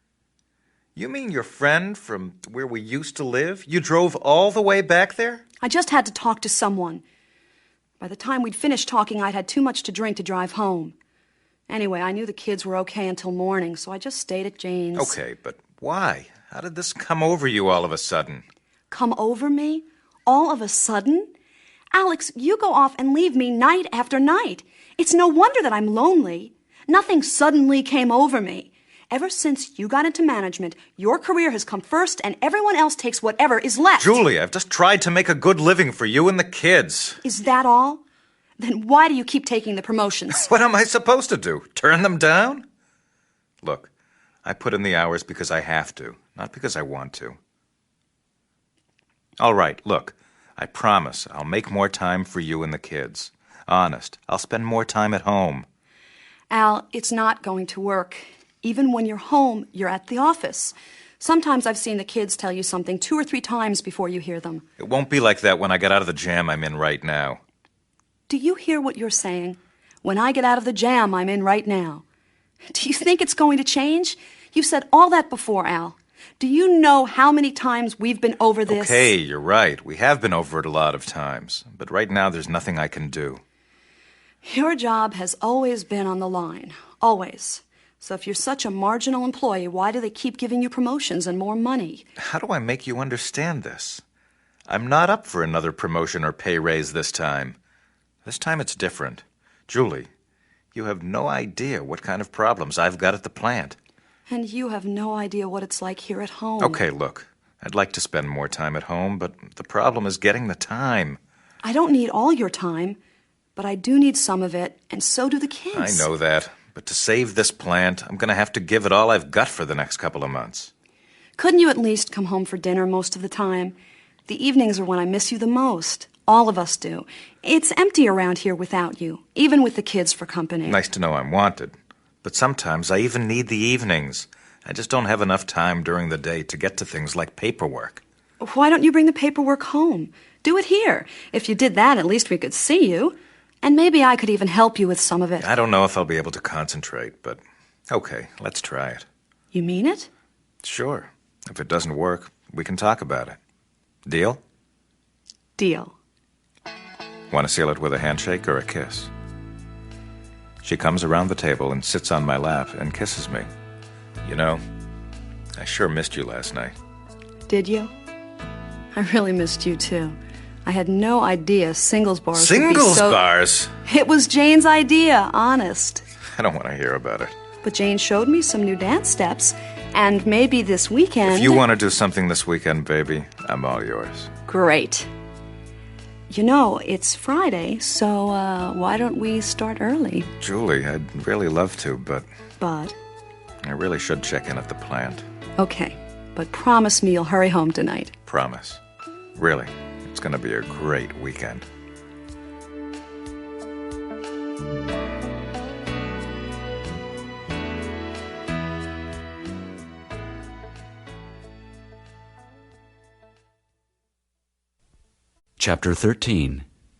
[SPEAKER 1] You mean your friend from where we used to live? You drove all the way back there?
[SPEAKER 9] I just had to talk to someone. By the time we'd finished talking, I'd had too much to drink to drive home. Anyway, I knew the kids were okay until morning, so I just stayed at Jane's.
[SPEAKER 1] Okay, but why? How did this come over you all of a sudden?
[SPEAKER 9] Come over me? All of a sudden? Alex, you go off and leave me night after night. It's no wonder that I'm lonely. Nothing suddenly came over me. Ever since you got into management, your career has come first and everyone else takes whatever is left.
[SPEAKER 1] Julie, I've just tried to make a good living for you and the kids.
[SPEAKER 9] Is that all? Then why do you keep taking the promotions?
[SPEAKER 1] What am I supposed to do? Turn them down? Look, I put in the hours because I have to, not because I want to. All right, look, I promise I'll make more time for you and the kids. Honest, I'll spend more time at home.
[SPEAKER 9] Al, it's not going to work. Even when you're home, you're at the office. Sometimes I've seen the kids tell you something 2 or 3 times before you hear them.
[SPEAKER 1] It won't be like that when I get out of the jam I'm in right now.
[SPEAKER 9] Do you hear what you're saying? When I get out of the jam I'm in right now. Do you think it's going to change? You've said all that before, Al. Do you know how many times we've been over this?
[SPEAKER 1] Okay, you're right. We have been over it a lot of times. But right now there's nothing I can do.
[SPEAKER 9] Your job has always been on the line. Always. So if you're such a marginal employee, why do they keep giving you promotions and more money?
[SPEAKER 6] How do I make you understand this? I'm not up for another promotion or pay raise this time. This time it's different. Julie, you have no idea what kind of problems I've got at the plant.
[SPEAKER 9] And you have no idea what it's like here at home.
[SPEAKER 6] Okay, look, I'd like to spend more time at home, but the problem is getting the time.
[SPEAKER 9] I don't need all your time, but I do need some of it, and so do the kids.
[SPEAKER 6] I know that, but to save this plant, I'm going to have to give it all I've got for the next couple of months.
[SPEAKER 9] Couldn't you at least come home for dinner most of the time? The evenings are when I miss you the most. All of us do. It's empty around here without you, even with the kids for company.
[SPEAKER 6] Nice to know I'm wanted. But sometimes I even need the evenings. I just don't have enough time during the day to get to things like paperwork.
[SPEAKER 9] Why don't you bring the paperwork home? Do it here. If you did that, at least we could see you. And maybe I could even help you with some of it.
[SPEAKER 6] I don't know if I'll be able to concentrate, but okay, let's try it.
[SPEAKER 9] You mean it?
[SPEAKER 6] Sure. If it doesn't work, we can talk about it. Deal?
[SPEAKER 9] Deal.
[SPEAKER 6] Want to seal it with a handshake or a kiss? She comes around the table and sits on my lap and kisses me. You know, I sure missed you last night.
[SPEAKER 9] Did you? I really missed you, too. I had no idea singles bars would be
[SPEAKER 6] Singles
[SPEAKER 9] so...
[SPEAKER 6] bars?
[SPEAKER 9] It was Jane's idea, honest.
[SPEAKER 6] I don't want to hear about it.
[SPEAKER 9] But Jane showed me some new dance steps, and maybe this weekend...
[SPEAKER 6] If you want to do something this weekend, baby, I'm all yours.
[SPEAKER 9] Great. You know, it's Friday, so why don't we start early?
[SPEAKER 6] Julie, I'd really love to, but
[SPEAKER 9] But?
[SPEAKER 6] I really should check in at the plant.
[SPEAKER 9] Okay, but promise me you'll hurry home tonight.
[SPEAKER 6] Promise. Really, it's going to be a great weekend.
[SPEAKER 8] Chapter 13.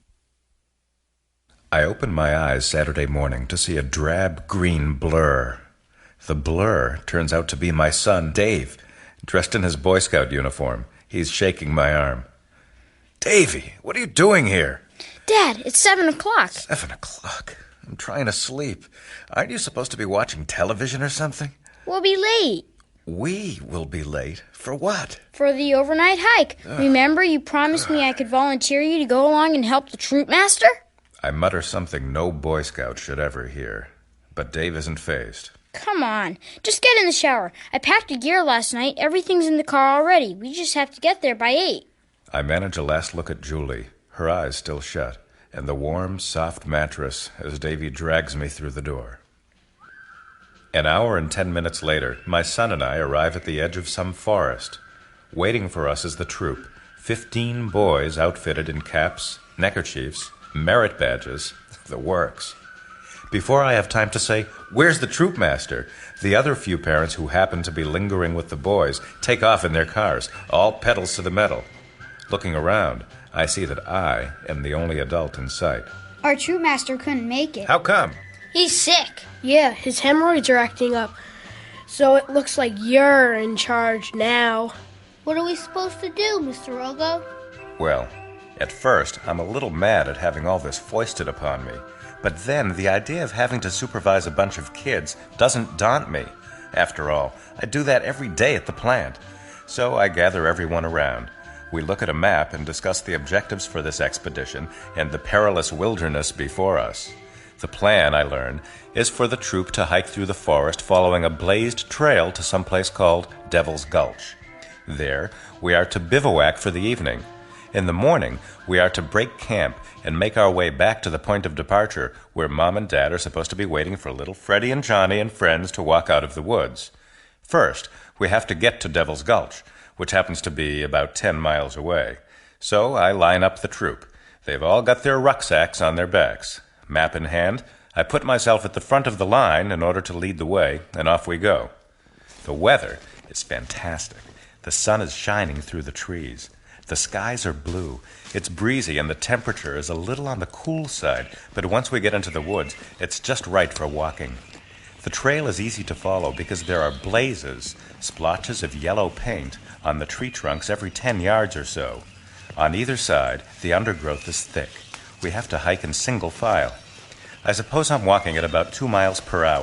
[SPEAKER 6] I opened my eyes Saturday morning to see a drab green blur. The blur turns out to be my son, Dave, dressed in his Boy Scout uniform. He's shaking my arm. Davy, what are you doing here?
[SPEAKER 11] Dad, it's 7 o'clock.
[SPEAKER 6] 7 o'clock? I'm trying to sleep. Aren't you supposed to be watching television or something?
[SPEAKER 11] We'll be late.
[SPEAKER 6] We will be late. For what?
[SPEAKER 11] For the overnight hike. Remember you promised me I could volunteer you to go along and help the troop master?
[SPEAKER 6] I mutter something no Boy Scout should ever hear. But Dave isn't fazed.
[SPEAKER 11] Come on, just get in the shower. I packed the gear last night. Everything's in the car already. We just have to get there by 8.
[SPEAKER 6] I manage a last look at Julie, her eyes still shut, and the warm, soft mattress as Davy drags me through the door. An hour and 10 minutes later, my son and I arrive at the edge of some forest. Waiting for us is the troop, 15 boys outfitted in caps, neckerchiefs, merit badges, the works. Before I have time to say, "Where's the troop master?" the other few parents who happen to be lingering with the boys take off in their cars, all pedals to the metal. Looking around, I see that I am the only adult in sight.
[SPEAKER 12] Our troop master couldn't make it.
[SPEAKER 6] How come?
[SPEAKER 11] He's sick.
[SPEAKER 12] Yeah, his hemorrhoids are acting up. So it looks like you're in charge now.
[SPEAKER 11] What are we supposed to do, Mr. Rogo?
[SPEAKER 6] Well, at first, I'm a little mad at having all this foisted upon me. But then the idea of having to supervise a bunch of kids doesn't daunt me. After all, I do that every day at the plant. So I gather everyone around. We look at a map and discuss the objectives for this expedition and the perilous wilderness before us. The plan, I learn, is for the troop to hike through the forest following a blazed trail to some place called Devil's Gulch. There, we are to bivouac for the evening. In the morning, we are to break camp and make our way back to the point of departure, where Mom and Dad are supposed to be waiting for little Freddie and Johnny and friends to walk out of the woods. First, we have to get to Devil's Gulch, which happens to be about 10 miles away. So I line up the troop. They've all got their rucksacks on their backs. Map in hand, I put myself at the front of the line in order to lead the way, and off we go. The weather is fantastic. The sun is shining through the trees. The skies are blue. It's breezy, and the temperature is a little on the cool side, but once we get into the woods, it's just right for walking. The trail is easy to follow because there are blazes, splotches of yellow paint, on the tree trunks every 10 yards or so. On either side, the undergrowth is thick. We have to hike in single file. I suppose I'm walking at about 2 miles per hour,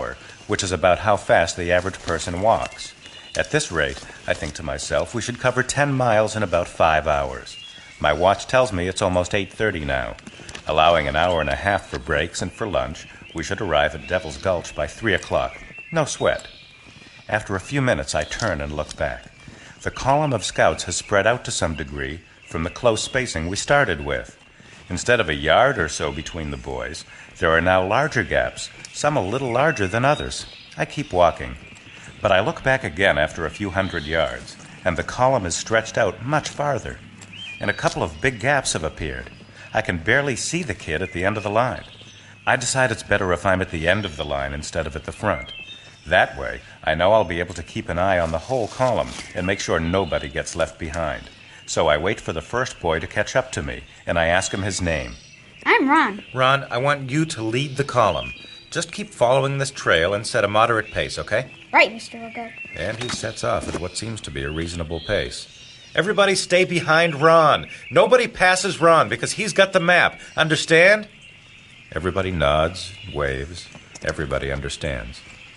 [SPEAKER 6] which is about how fast the average person walks. At this rate, I think to myself, we should cover 10 miles in about 5 hours. My watch tells me it's almost 8:30 now. Allowing an hour and a half for breaks and for lunch, we should arrive at Devil's Gulch by 3 o'clock. No sweat. After a few minutes, I turn and look back. The column of scouts has spread out to some degree from the close spacing we started with. Instead of a yard or so between the boys, there are now larger gaps, some a little larger than others. I keep walking. But I look back again after a few hundred yards, and the column is stretched out much farther. And a couple of big gaps have appeared. I can barely see the kid at the end of the line. I decide it's better if I'm at the end of the line instead of at the front. That way, I know I'll be able to keep an eye on the whole column and make sure nobody gets left behind. So I wait for the first boy to catch up to me, and I ask him his name.
[SPEAKER 11] I'm Ron.
[SPEAKER 6] Ron, I want you to lead the column. Just keep following this trail and set a moderate pace, okay?
[SPEAKER 11] Right, Mr. Rogo.
[SPEAKER 6] And he sets off at what seems to be a reasonable pace. Everybody stay behind Ron. Nobody passes Ron because he's got the map. Understand? Everybody nods, waves. Everybody understands.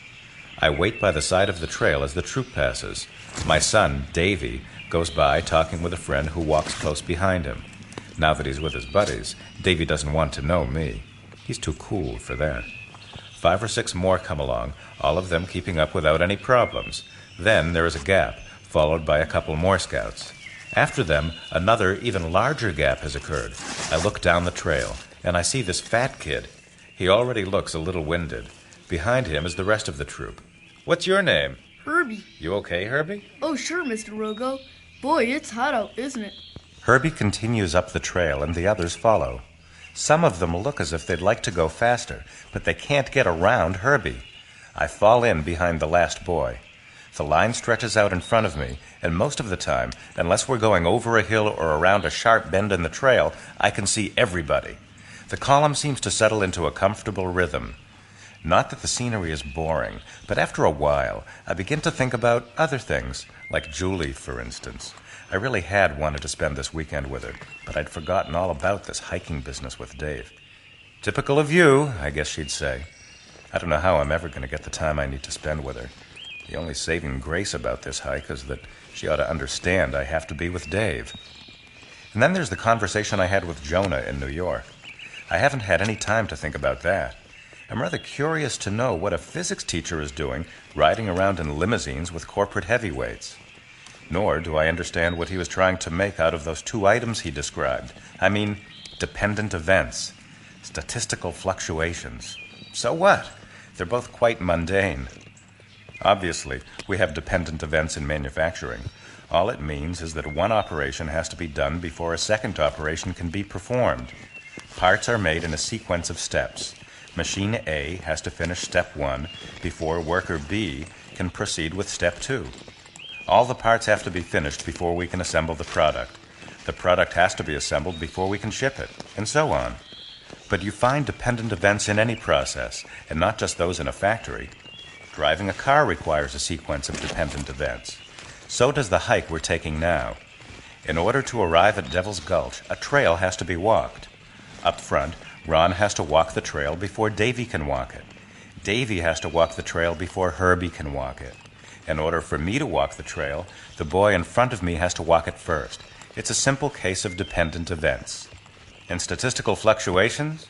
[SPEAKER 6] I wait by the side of the trail as the troop passes. My son, Davy, goes by talking with a friend who walks close behind him. Now that he's with his buddies, Davy doesn't want to know me. He's too cool for that. 5 or 6 more come along, all of them keeping up without any problems. Then there is a gap, followed by a couple more scouts. After them, another, even larger gap has occurred. I look down the trail, and I see this fat kid. He already looks a little winded. Behind him is the rest of the troop. What's your name?
[SPEAKER 8] Herbie.
[SPEAKER 6] You okay, Herbie?
[SPEAKER 8] Oh, sure, Mr. Rogo. Boy, it's hot out, isn't it?
[SPEAKER 6] Herbie continues up the trail, and the others follow. Some of them look as if they'd like to go faster, but they can't get around Herbie. I fall in behind the last boy. The line stretches out in front of me, and most of the time, unless we're going over a hill or around a sharp bend in the trail, I can see everybody. The column seems to settle into a comfortable rhythm. Not that the scenery is boring, but after a while, I begin to think about other things, like Julie, for instance. I really had wanted to spend this weekend with her, but I'd forgotten all about this hiking business with Dave. Typical of you, I guess she'd say. I don't know how I'm ever going to get the time I need to spend with her. The only saving grace about this hike is that she ought to understand I have to be with Dave. And then there's the conversation I had with Jonah in New York. I haven't had any time to think about that. I'm rather curious to know what a physics teacher is doing riding around in limousines with corporate heavyweights. Nor do I understand what he was trying to make out of those 2 items he described. I mean, dependent events, statistical fluctuations. So what? They're both quite mundane. Obviously, we have dependent events in manufacturing. All it means is that one operation has to be done before a second operation can be performed. Parts are made in a sequence of steps. Machine A has to finish step 1 before worker B can proceed with step 2. All the parts have to be finished before we can assemble the product. The product has to be assembled before we can ship it, and so on. But you find dependent events in any process, and not just those in a factory. Driving a car requires a sequence of dependent events. So does the hike we're taking now. In order to arrive at Devil's Gulch, a trail has to be walked. Up front, Ron has to walk the trail before Davy can walk it. Davy has to walk the trail before Herbie can walk it. In order for me to walk the trail, the boy in front of me has to walk it first. It's a simple case of dependent events. And statistical fluctuations?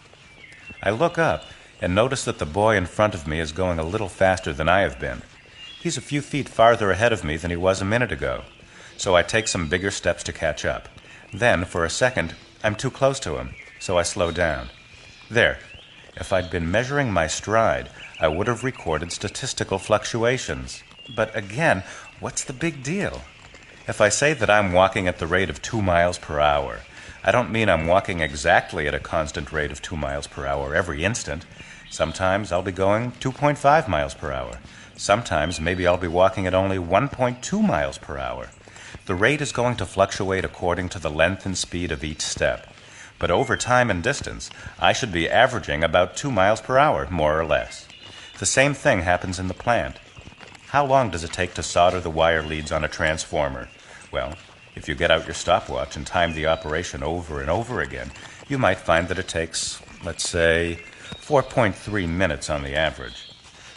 [SPEAKER 6] I look up and notice that the boy in front of me is going a little faster than I have been. He's a few feet farther ahead of me than he was a minute ago, so I take some bigger steps to catch up. Then, for a second, I'm too close to him, so I slow down. There. If I'd been measuring my stride, I would have recorded statistical fluctuations. But again, what's the big deal? If I say that I'm walking at the rate of 2 miles per hour, I don't mean I'm walking exactly at a constant rate of 2 miles per hour every instant. Sometimes I'll be going 2.5 miles per hour. Sometimes maybe I'll be walking at only 1.2 miles per hour. The rate is going to fluctuate according to the length and speed of each step. But over time and distance, I should be averaging about 2 miles per hour, more or less. The same thing happens in the plant. How long does it take to solder the wire leads on a transformer? Well, if you get out your stopwatch and time the operation over and over again, you might find that it takes, let's say, 4.3 minutes on the average.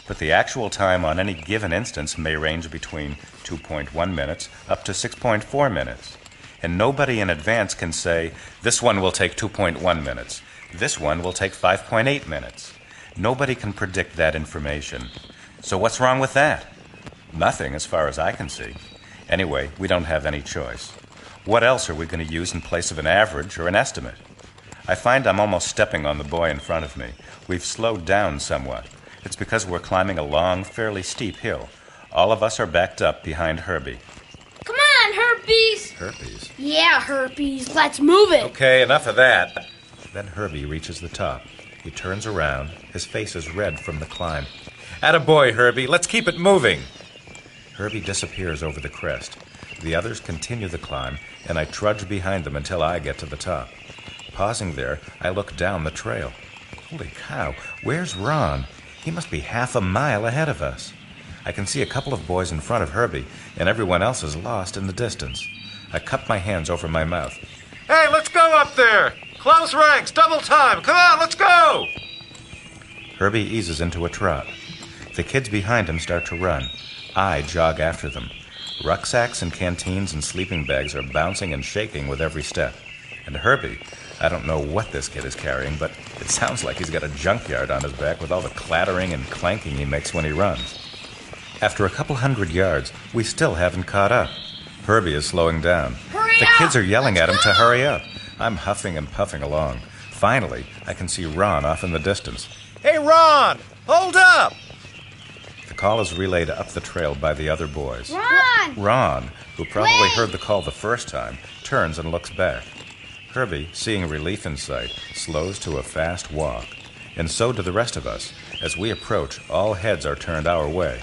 [SPEAKER 6] but the actual time on any given instance may range between 2.1 minutes up to 6.4 minutes. And nobody in advance can say, this one will take 2.1 minutes, this one will take 5.8 minutes. Nobody can predict that information. So what's wrong with that? Nothing, as far as I can see. Anyway, we don't have any choice. What else are we going to use in place of an average or an estimate? I find I'm almost stepping on the boy in front of me. We've slowed down somewhat. It's because we're climbing a long, fairly steep hill. All of us are backed up behind Herbie.
[SPEAKER 11] Come on, Herpes!
[SPEAKER 6] Herpes?
[SPEAKER 12] Yeah, Herpes. Let's move it.
[SPEAKER 6] Okay, enough of that. Then Herbie reaches the top. He turns around. His face is red from the climb. Attaboy, Herbie. Let's keep it moving. Herbie disappears over the crest. The others continue the climb, and I trudge behind them until I get to the top. Pausing there, I look down the trail. Holy cow, where's Ron? He must be half a mile ahead of us. I can see a couple of boys in front of Herbie, and everyone else is lost in the distance. I cup my hands over my mouth. Hey, let's go up there! Close ranks, double time! Come on, let's go! Herbie eases into a trot. The kids behind him start to run. I jog after them. Rucksacks and canteens and sleeping bags are bouncing and shaking with every step. And Herbie, I don't know what this kid is carrying, but it sounds like he's got a junkyard on his back with all the clattering and clanking he makes when he runs. After a couple 100 yards, we still haven't caught up. Herbie is slowing down. The kids are yelling at him to hurry up. I'm huffing and puffing along. Finally, I can see Ron off in the distance. Hey, Ron! Hold up! The call is relayed up the trail by the other boys.
[SPEAKER 11] Ron!
[SPEAKER 6] Ron, who probably heard the call the first time, turns and looks back. Herbie, seeing relief in sight, slows to a fast walk. And so do the rest of us. As we approach, all heads are turned our way.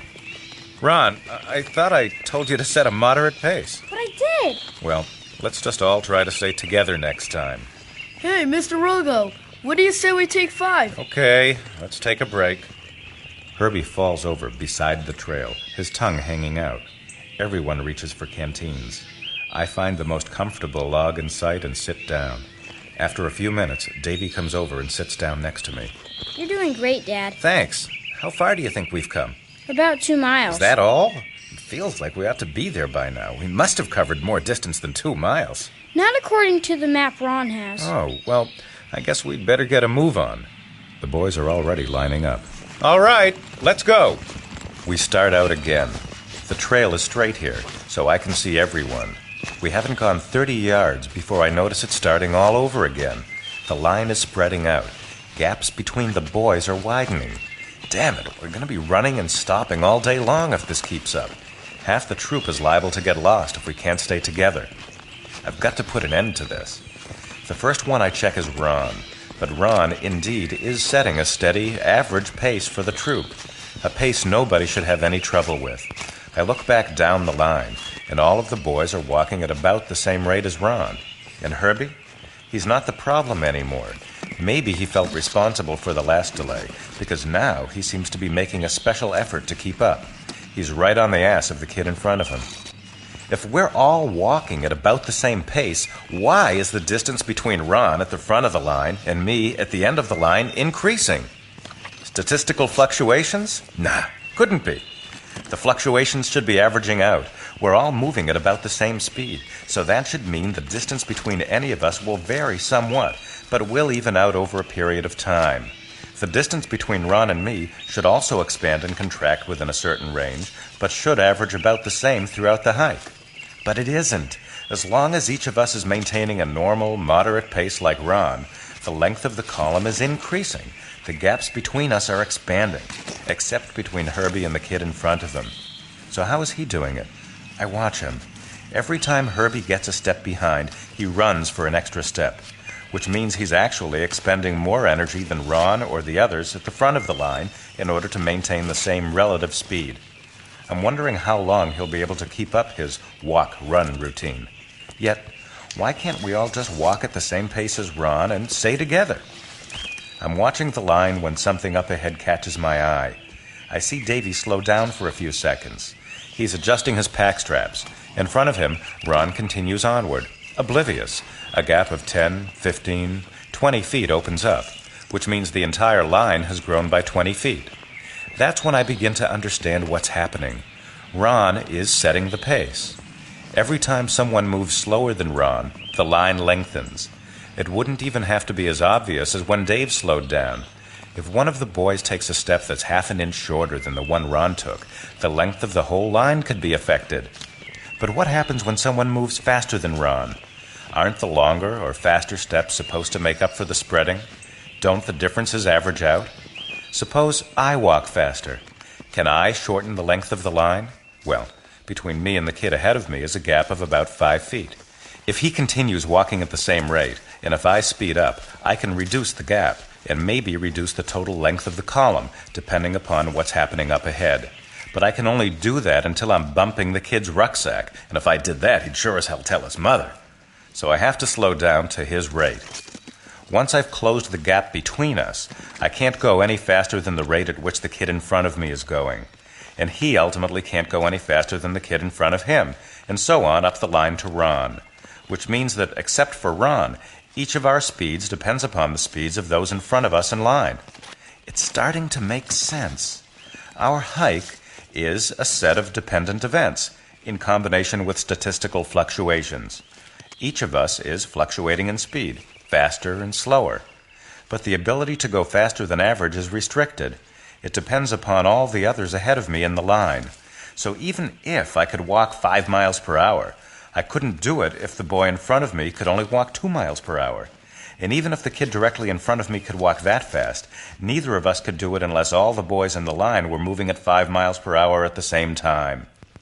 [SPEAKER 6] Ron, I thought I told you to set a moderate pace.
[SPEAKER 11] But I did.
[SPEAKER 6] Well, let's just all try to stay together next time.
[SPEAKER 8] Hey, Mr. Rogo, what do you say we take 5?
[SPEAKER 6] Okay, let's take a break. Herbie falls over beside the trail, his tongue hanging out. Everyone reaches for canteens. I find the most comfortable log in sight and sit down. After a few minutes, Davy comes over and sits down next to me.
[SPEAKER 11] You're doing great, Dad.
[SPEAKER 6] Thanks. How far do you think we've come?
[SPEAKER 11] About 2 miles.
[SPEAKER 6] Is that all? It feels like we ought to be there by now. We must have covered more distance than 2 miles.
[SPEAKER 11] Not according to the map Ron has.
[SPEAKER 6] Oh, well, I guess we'd better get a move on. The boys are already lining up. All right, let's go. We start out again. The trail is straight here, so I can see everyone. We haven't gone 30 yards before I notice it starting all over again. The line is spreading out. Gaps between the boys are widening. Damn it, we're going to be running and stopping all day long if this keeps up. Half the troop is liable to get lost if we can't stay together. I've got to put an end to this. The first one I check is Ron. But Ron, indeed, is setting a steady, average pace for the troop. A pace nobody should have any trouble with. I look back down the line, and all of the boys are walking at about the same rate as Ron. And Herbie? He's not the problem anymore. Maybe he felt responsible for the last delay, because now he seems to be making a special effort to keep up. He's right on the ass of the kid in front of him. If we're all walking at about the same pace, why is the distance between Ron at the front of the line and me at the end of the line increasing? Statistical fluctuations? Nah, couldn't be. The fluctuations should be averaging out. We're all moving at about the same speed, so that should mean the distance between any of us will vary somewhat, but will even out over a period of time. The distance between Ron and me should also expand and contract within a certain range, but should average about the same throughout the hike. But it isn't. As long as each of us is maintaining a normal, moderate pace like Ron, the length of the column is increasing. The gaps between us are expanding, except between Herbie and the kid in front of him. So how is he doing it? I watch him. Every time Herbie gets a step behind, he runs for an extra step, which means he's actually expending more energy than Ron or the others at the front of the line in order to maintain the same relative speed. I'm wondering how long he'll be able to keep up his walk-run routine. Yet, why can't we all just walk at the same pace as Ron and stay together? I'm watching the line when something up ahead catches my eye. I see Davy slow down for a few seconds. He's adjusting his pack straps. In front of him, Ron continues onward, oblivious. A gap of 10, 15, 20 feet opens up, which means the entire line has grown by 20 feet. That's when I begin to understand what's happening. Ron is setting the pace. Every time someone moves slower than Ron, the line lengthens. It wouldn't even have to be as obvious as when Dave slowed down. If one of the boys takes a step that's half an inch shorter than the one Ron took, the length of the whole line could be affected. But what happens when someone moves faster than Ron? Aren't the longer or faster steps supposed to make up for the spreading? Don't the differences average out? Suppose I walk faster. Can I shorten the length of the line? Well, between me and the kid ahead of me is a gap of about 5 feet. If he continues walking at the same rate, and if I speed up, I can reduce the gap, and maybe reduce the total length of the column, depending upon what's happening up ahead. But I can only do that until I'm bumping the kid's rucksack, and if I did that, he'd sure as hell tell his mother. So I have to slow down to his rate. Once I've closed the gap between us, I can't go any faster than the rate at which the kid in front of me is going. And he ultimately can't go any faster than the kid in front of him, and so on up the line to Ron. Which means that, except for Ron, each of our speeds depends upon the speeds of those in front of us in line. It's starting to make sense. Our hike is a set of dependent events, in combination with statistical fluctuations. Each of us is fluctuating in speed, faster and slower. But the ability to go faster than average is restricted. It depends upon all the others ahead of me in the line. So even if I could walk 5 miles per hour, I couldn't do it if the boy in front of me could only walk 2 miles per hour. And even if the kid directly in front of me could walk that fast, neither of us could do it unless all the boys in the line were moving at 5 miles per hour at the same time.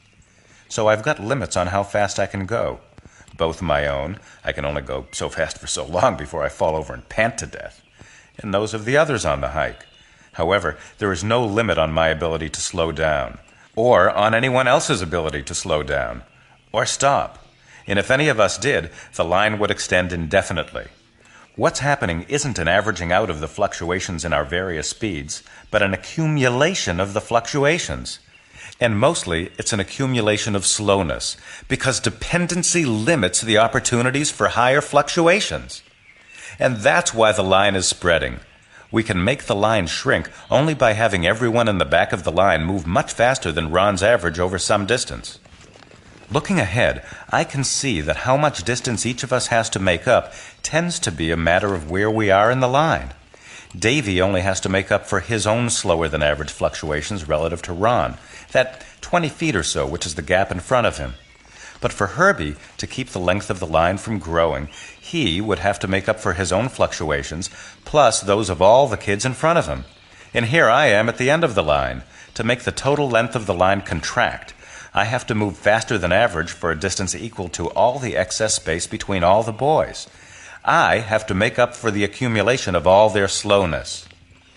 [SPEAKER 6] So I've got limits on how fast I can go. Both my own, I can only go so fast for so long before I fall over and pant to death, and those of the others on the hike. However, there is no limit on my ability to slow down, or on anyone else's ability to slow down, or stop. And if any of us did, the line would extend indefinitely. What's happening isn't an averaging out of the fluctuations in our various speeds, but an accumulation of the fluctuations. And mostly, it's an accumulation of slowness, because dependency limits the opportunities for higher fluctuations. And that's why the line is spreading. We can make the line shrink only by having everyone in the back of the line move much faster than Ron's average over some distance. Looking ahead, I can see that how much distance each of us has to make up tends to be a matter of where we are in the line. Davy only has to make up for his own slower-than-average fluctuations relative to Ron, that 20 feet or so, which is the gap in front of him. But for Herbie to keep the length of the line from growing, he would have to make up for his own fluctuations, plus those of all the kids in front of him. And here I am at the end of the line. To make the total length of the line contract, I have to move faster than average for a distance equal to all the excess space between all the boys. I have to make up for the accumulation of all their slowness.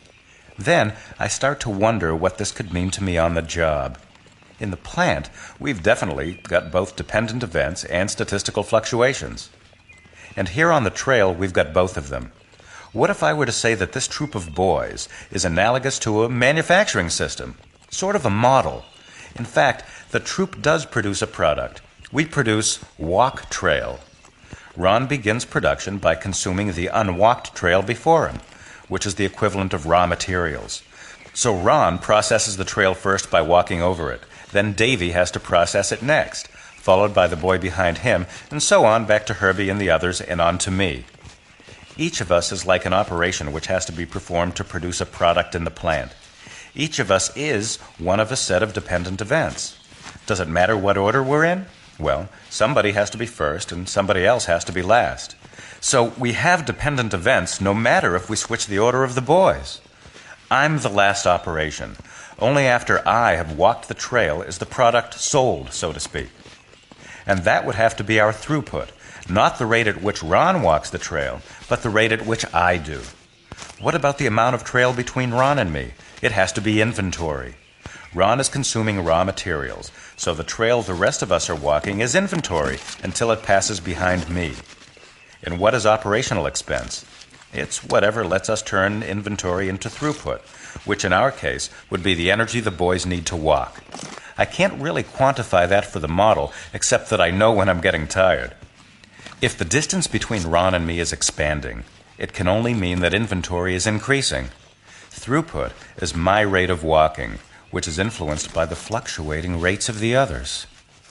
[SPEAKER 6] Then I start to wonder what this could mean to me on the job. In the plant, we've definitely got both dependent events and statistical fluctuations. And here on the trail, we've got both of them. What if I were to say that this troop of boys is analogous to a manufacturing system, sort of a model? In fact, the troop does produce a product. We produce walk trail. Ron begins production by consuming the unwalked trail before him, which is the equivalent of raw materials. So Ron processes the trail first by walking over it. Then Davy has to process it next, followed by the boy behind him, and so on back to Herbie and the others and on to me. Each of us is like an operation which has to be performed to produce a product in the plant. Each of us is one of a set of dependent events. Does it matter what order we're in? Well, somebody has to be first and somebody else has to be last. So we have dependent events no matter if we switch the order of the boys. I'm the last operation. Only after I have walked the trail is the product sold, so to speak. And that would have to be our throughput, not the rate at which Ron walks the trail, but the rate at which I do. What about the amount of trail between Ron and me? It has to be inventory. Ron is consuming raw materials, so the trail the rest of us are walking is inventory until it passes behind me. And what is operational expense? It's whatever lets us turn inventory into throughput, which in our case would be the energy the boys need to walk. I can't really quantify that for the model, except that I know when I'm getting tired. If the distance between Ron and me is expanding, it can only mean that inventory is increasing. Throughput is my rate of walking, which is influenced by the fluctuating rates of the others.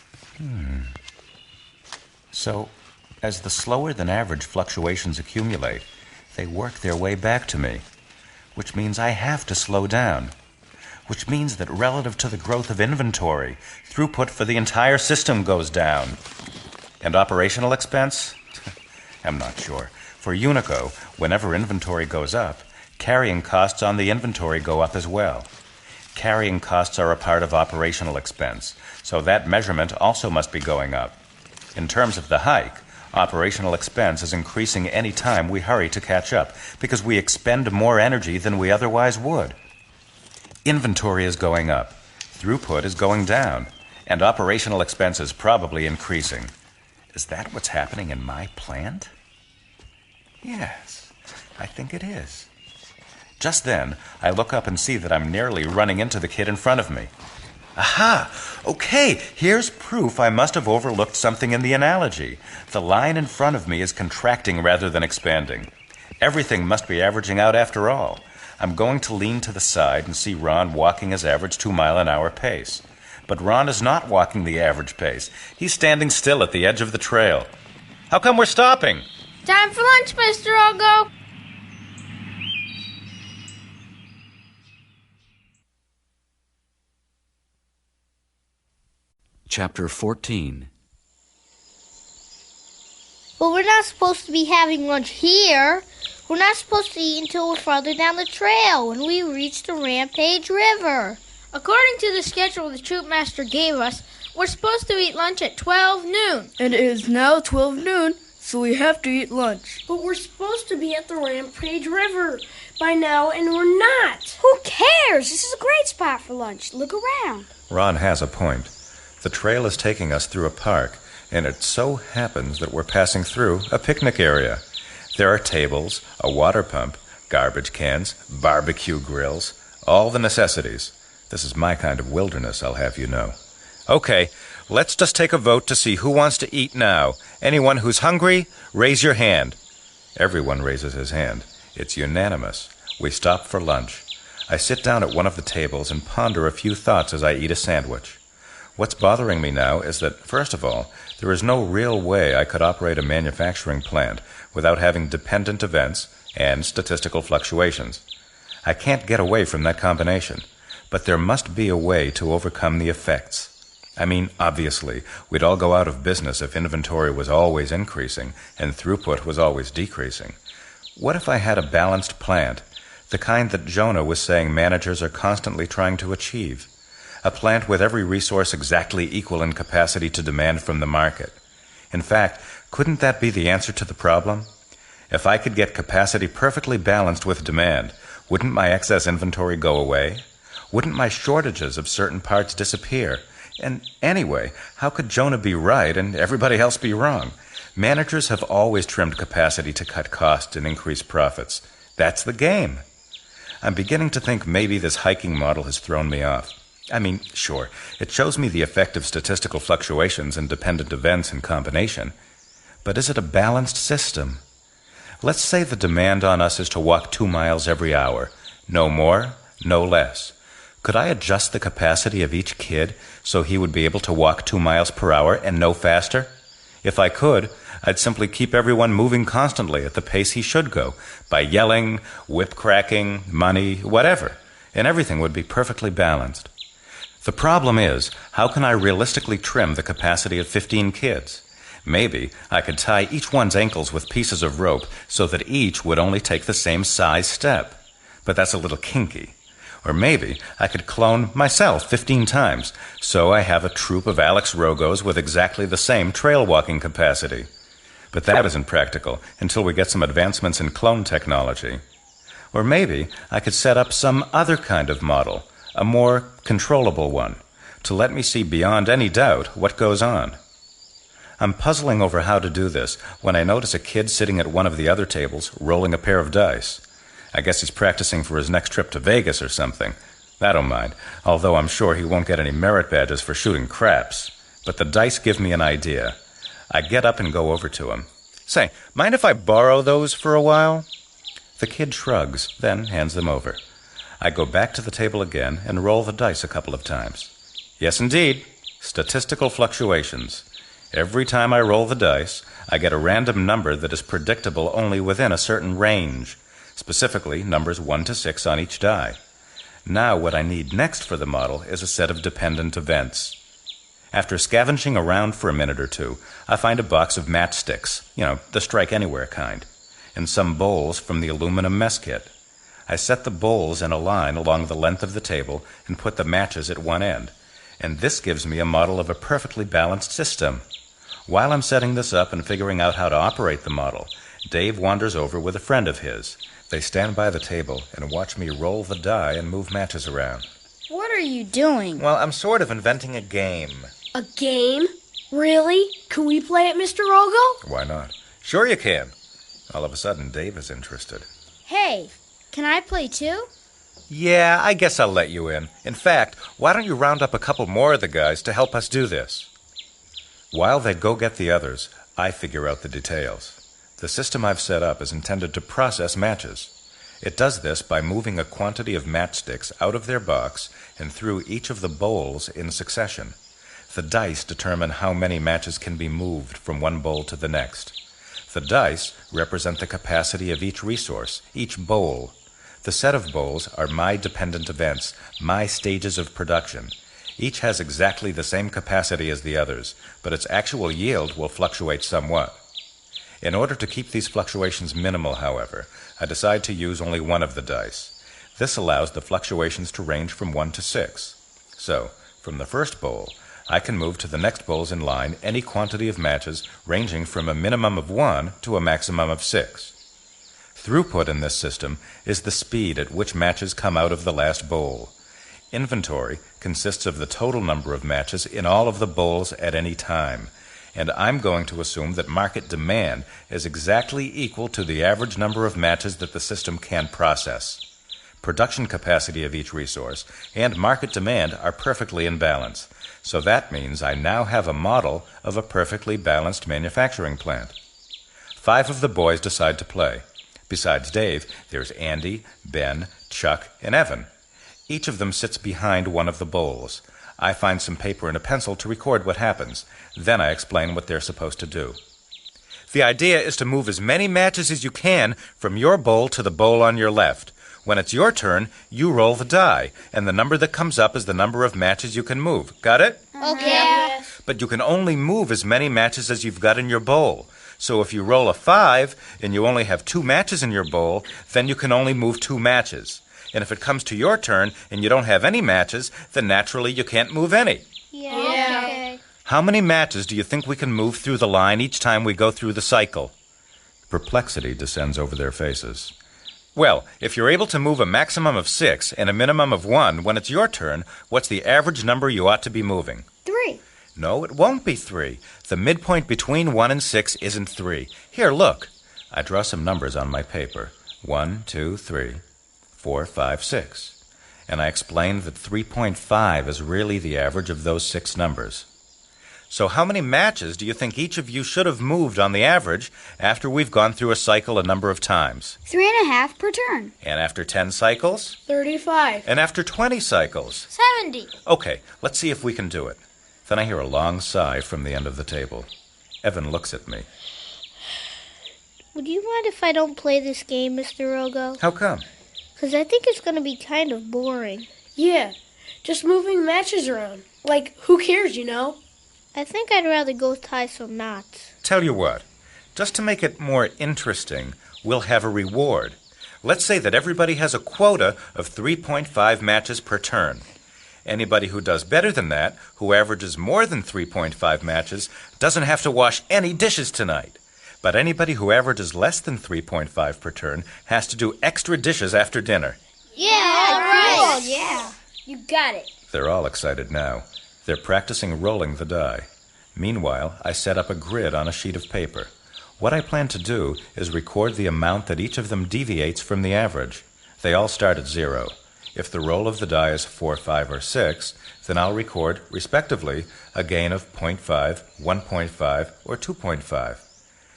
[SPEAKER 6] So, as the slower-than-average fluctuations accumulate, they work their way back to me, which means I have to slow down, which means that relative to the growth of inventory, throughput for the entire system goes down. And operational expense? I'm not sure. For Unico, whenever inventory goes up, carrying costs on the inventory go up as well. Carrying costs are a part of operational expense, so that measurement also must be going up. In terms of the hike, operational expense is increasing any time we hurry to catch up because we expend more energy than we otherwise would. Inventory is going up, throughput is going down, and operational expense is probably increasing. Is that what's happening in my plant? Yes, I think it is. Just then, I look up and see that I'm nearly running into the kid in front of me. Aha! Okay, here's proof I must have overlooked something in the analogy. The line in front of me is contracting rather than expanding. Everything must be averaging out after all. I'm going to lean to the side and see Ron walking his average 2-mile-an-hour pace. But Ron is not walking the average pace. He's standing still at the edge of the trail. How come we're stopping?
[SPEAKER 11] Time for lunch, Mr. Ogo.
[SPEAKER 13] Chapter 14.
[SPEAKER 11] Well, we're not supposed to be having lunch here. We're not supposed to eat until we're farther down the trail when we reach the Rampage River.
[SPEAKER 12] According to the schedule the troop master gave us, we're supposed to eat lunch at 12 noon.
[SPEAKER 8] And it is now 12 noon, so we have to eat lunch.
[SPEAKER 12] But we're supposed to be at the Rampage River by now, and we're not.
[SPEAKER 14] Who cares? This is a great spot for lunch. Look around.
[SPEAKER 6] Ron has a point. The trail is taking us through a park, and it so happens that we're passing through a picnic area. There are tables, a water pump, garbage cans, barbecue grills, all the necessities. This is my kind of wilderness, I'll have you know. Okay, let's just take a vote to see who wants to eat now. Anyone who's hungry, raise your hand. Everyone raises his hand. It's unanimous. We stop for lunch. I sit down at one of the tables and ponder a few thoughts as I eat a sandwich. What's bothering me now is that, first of all, there is no real way I could operate a manufacturing plant without having dependent events and statistical fluctuations. I can't get away from that combination, but there must be a way to overcome the effects. I mean, obviously, we'd all go out of business if inventory was always increasing and throughput was always decreasing. What if I had a balanced plant, the kind that Jonah was saying managers are constantly trying to achieve? A plant with every resource exactly equal in capacity to demand from the market. In fact, couldn't that be the answer to the problem? If I could get capacity perfectly balanced with demand, wouldn't my excess inventory go away? Wouldn't my shortages of certain parts disappear? And anyway, how could Jonah be right and everybody else be wrong? Managers have always trimmed capacity to cut costs and increase profits. That's the game. I'm beginning to think maybe this hiking model has thrown me off. I mean, sure, it shows me the effect of statistical fluctuations and dependent events in combination. But is it a balanced system? Let's say the demand on us is to walk 2 miles every hour. No more, no less. Could I adjust the capacity of each kid so he would be able to walk 2 miles per hour and no faster? If I could, I'd simply keep everyone moving constantly at the pace he should go, by yelling, whip cracking, money, whatever, and everything would be perfectly balanced. The problem is, how can I realistically trim the capacity of 15 kids? Maybe I could tie each one's ankles with pieces of rope so that each would only take the same size step. But that's a little kinky. Or maybe I could clone myself 15 times, so I have a troop of Alex Rogos with exactly the same trail walking capacity. But that isn't practical until we get some advancements in clone technology. Or maybe I could set up some other kind of model, a more controllable one, to let me see beyond any doubt what goes on. I'm puzzling over how to do this when I notice a kid sitting at one of the other tables rolling a pair of dice. I guess he's practicing for his next trip to Vegas or something. I don't mind, although I'm sure he won't get any merit badges for shooting craps. But the dice give me an idea. I get up and go over to him. Say, mind if I borrow those for a while? The kid shrugs, then hands them over. I go back to the table again and roll the dice a couple of times. Yes, indeed. Statistical fluctuations. Every time I roll the dice, I get a random number that is predictable only within a certain range, specifically numbers 1 to 6 on each die. Now what I need next for the model is a set of dependent events. After scavenging around for a minute or two, I find a box of matchsticks, the strike anywhere kind, and some bowls from the aluminum mess kit. I set the bowls in a line along the length of the table and put the matches at one end, and this gives me a model of a perfectly balanced system. While I'm setting this up and figuring out how to operate the model, Dave wanders over with a friend of his. They stand by the table and watch me roll the die and move matches around.
[SPEAKER 14] What are you doing?
[SPEAKER 6] Well, I'm sort of inventing a game.
[SPEAKER 12] A game? Really? Can we play it, Mr. Rogo?
[SPEAKER 6] Why not? Sure you can. All of a sudden, Dave is interested.
[SPEAKER 14] Hey, can I play too?
[SPEAKER 6] Yeah, I guess I'll let you in. In fact, why don't you round up a couple more of the guys to help us do this? While they go get the others, I figure out the details. The system I've set up is intended to process matches. It does this by moving a quantity of matchsticks out of their box and through each of the bowls in succession. The dice determine how many matches can be moved from one bowl to the next. The dice represent the capacity of each resource, each bowl. The set of bowls are my dependent events, my stages of production. Each has exactly the same capacity as the others, but its actual yield will fluctuate somewhat. In order to keep these fluctuations minimal, however, I decide to use only one of the dice. This allows the fluctuations to range from 1 to 6. So, from the first bowl, I can move to the next bowls in line any quantity of matches ranging from a minimum of 1 to a maximum of 6. Throughput in this system is the speed at which matches come out of the last bowl. Inventory consists of the total number of matches in all of the bowls at any time, and I'm going to assume that market demand is exactly equal to the average number of matches that the system can process. Production capacity of each resource and market demand are perfectly in balance, so that means I now have a model of a perfectly balanced manufacturing plant. 5 of the boys decide to play. Besides Dave, there's Andy, Ben, Chuck, and Evan. Each of them sits behind one of the bowls. I find some paper and a pencil to record what happens. Then I explain what they're supposed to do. The idea is to move as many matches as you can from your bowl to the bowl on your left. When it's your turn, you roll the die, and the number that comes up is the number of matches you can move. Got it?
[SPEAKER 11] Okay.
[SPEAKER 6] But you can only move as many matches as you've got in your bowl. So if you roll a 5 and you only have 2 matches in your bowl, then you can only move 2 matches. And if it comes to your turn and you don't have any matches, then naturally you can't move any.
[SPEAKER 11] Yeah. Okay.
[SPEAKER 6] How many matches do you think we can move through the line each time we go through the cycle? Perplexity descends over their faces. Well, if you're able to move a maximum of 6 and a minimum of 1 when it's your turn, what's the average number you ought to be moving?
[SPEAKER 14] 3.
[SPEAKER 6] No, it won't be 3. The midpoint between 1 and 6 isn't 3. Here, look. I draw some numbers on my paper. 1, 2, 3, 4, 5, 6. And I explain that 3.5 is really the average of those 6 numbers. So how many matches do you think each of you should have moved on the average after we've gone through a cycle a number of times?
[SPEAKER 14] 3.5 per turn.
[SPEAKER 6] And after 10 cycles?
[SPEAKER 12] 35.
[SPEAKER 6] And after 20 cycles?
[SPEAKER 11] 70.
[SPEAKER 6] Okay, let's see if we can do it. Then I hear a long sigh from the end of the table. Evan looks at me.
[SPEAKER 11] Would you mind if I don't play this game, Mr. Rogo?
[SPEAKER 6] How come?
[SPEAKER 11] Because I think it's going to be kind of boring.
[SPEAKER 12] Yeah, just moving matches around. Like, who cares, you know?
[SPEAKER 11] I think I'd rather go tie some knots.
[SPEAKER 6] Tell you what, just to make it more interesting, we'll have a reward. Let's say that everybody has a quota of 3.5 matches per turn. Anybody who does better than that, who averages more than 3.5 matches, doesn't have to wash any dishes tonight. But anybody who averages less than 3.5 per turn has to do extra dishes after dinner.
[SPEAKER 11] Yeah, all right.
[SPEAKER 14] Cool, yeah. You got it.
[SPEAKER 6] They're all excited now. They're practicing rolling the die. Meanwhile, I set up a grid on a sheet of paper. What I plan to do is record the amount that each of them deviates from the average. They all start at 0. If the roll of the die is 4, 5, or 6, then I'll record, respectively, a gain of 0.5, 1.5, or 2.5.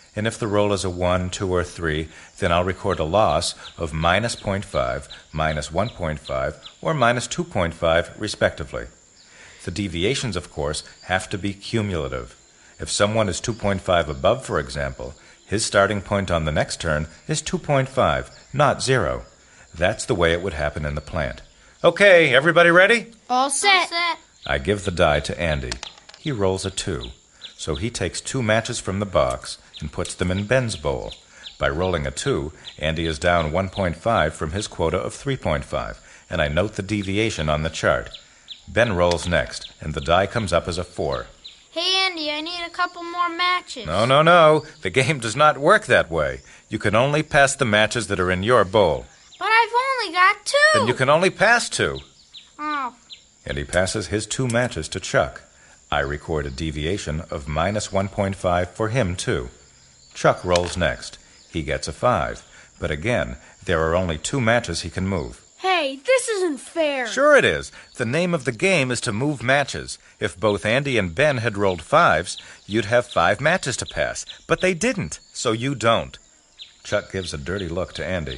[SPEAKER 6] and if the roll is a 1, 2, or 3, then I'll record a loss of minus 0.5, minus 1.5, or minus 2.5, respectively. The deviations, of course, have to be cumulative. If someone is 2.5 above, for example, his starting point on the next turn is 2.5, not 0. That's the way it would happen in the plant. Okay, everybody ready?
[SPEAKER 14] All set.
[SPEAKER 6] I give the die to Andy. He rolls a 2. So he takes 2 matches from the box and puts them in Ben's bowl. By rolling a 2, Andy is down 1.5 from his quota of 3.5, and I note the deviation on the chart. Ben rolls next, and the die comes up as a 4.
[SPEAKER 11] Hey, Andy, I need a couple more matches.
[SPEAKER 6] No. The game does not work that way. You can only pass the matches that are in your bowl.
[SPEAKER 11] But I've only got 2.
[SPEAKER 6] Then you can only pass 2.
[SPEAKER 11] Oh.
[SPEAKER 6] And he passes his 2 matches to Chuck. I record a deviation of minus 1.5 for him, too. Chuck rolls next. He gets a 5. But again, there are only 2 matches he can move.
[SPEAKER 12] Hey, this isn't fair.
[SPEAKER 6] Sure it is. The name of the game is to move matches. If both Andy and Ben had rolled 5s, you'd have 5 matches to pass. But they didn't, so you don't. Chuck gives a dirty look to Andy.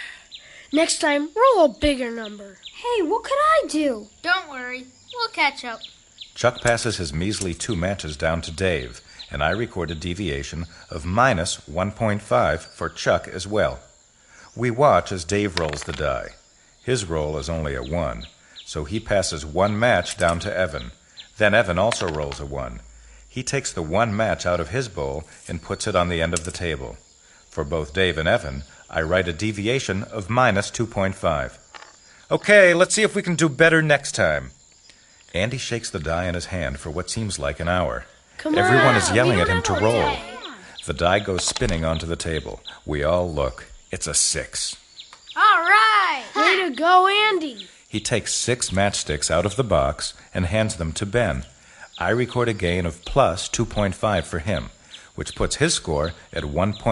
[SPEAKER 12] Next time, roll a bigger number.
[SPEAKER 14] Hey, what could I do?
[SPEAKER 11] Don't worry. We'll catch up.
[SPEAKER 6] Chuck passes his measly 2 matches down to Dave, and I record a deviation of minus 1.5 for Chuck as well. We watch as Dave rolls the die. His roll is only a 1, so he passes 1 match down to Evan. Then Evan also rolls a 1. He takes the 1 match out of his bowl and puts it on the end of the table. For both Dave and Evan, I write a deviation of minus 2.5. Okay, let's see if we can do better next time. Andy shakes the die in his hand for what seems like an hour. Everyone is yelling at him to roll. The die goes spinning onto the table. We all look. It's a 6.
[SPEAKER 11] All right.
[SPEAKER 12] Way to go, Andy.
[SPEAKER 6] He takes 6 matchsticks out of the box and hands them to Ben. I record a gain of plus 2.5 for him, which puts his score at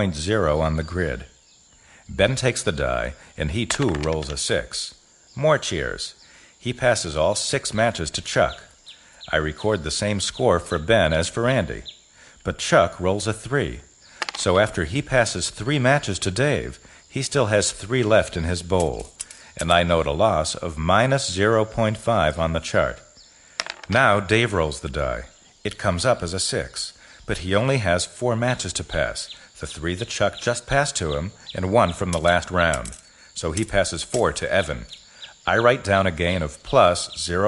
[SPEAKER 6] 1.0 on the grid. Ben takes the die, and he too rolls a 6. More cheers. He passes all 6 matches to Chuck. I record the same score for Ben as for Andy. But Chuck rolls a 3. So after he passes 3 matches to Dave, he still has 3 left in his bowl. And I note a loss of minus 0.5 on the chart. Now Dave rolls the die. It comes up as a 6, but he only has 4 matches to pass, the 3 that Chuck just passed to him, and 1 from the last round. So he passes 4 to Evan. I write down a gain of plus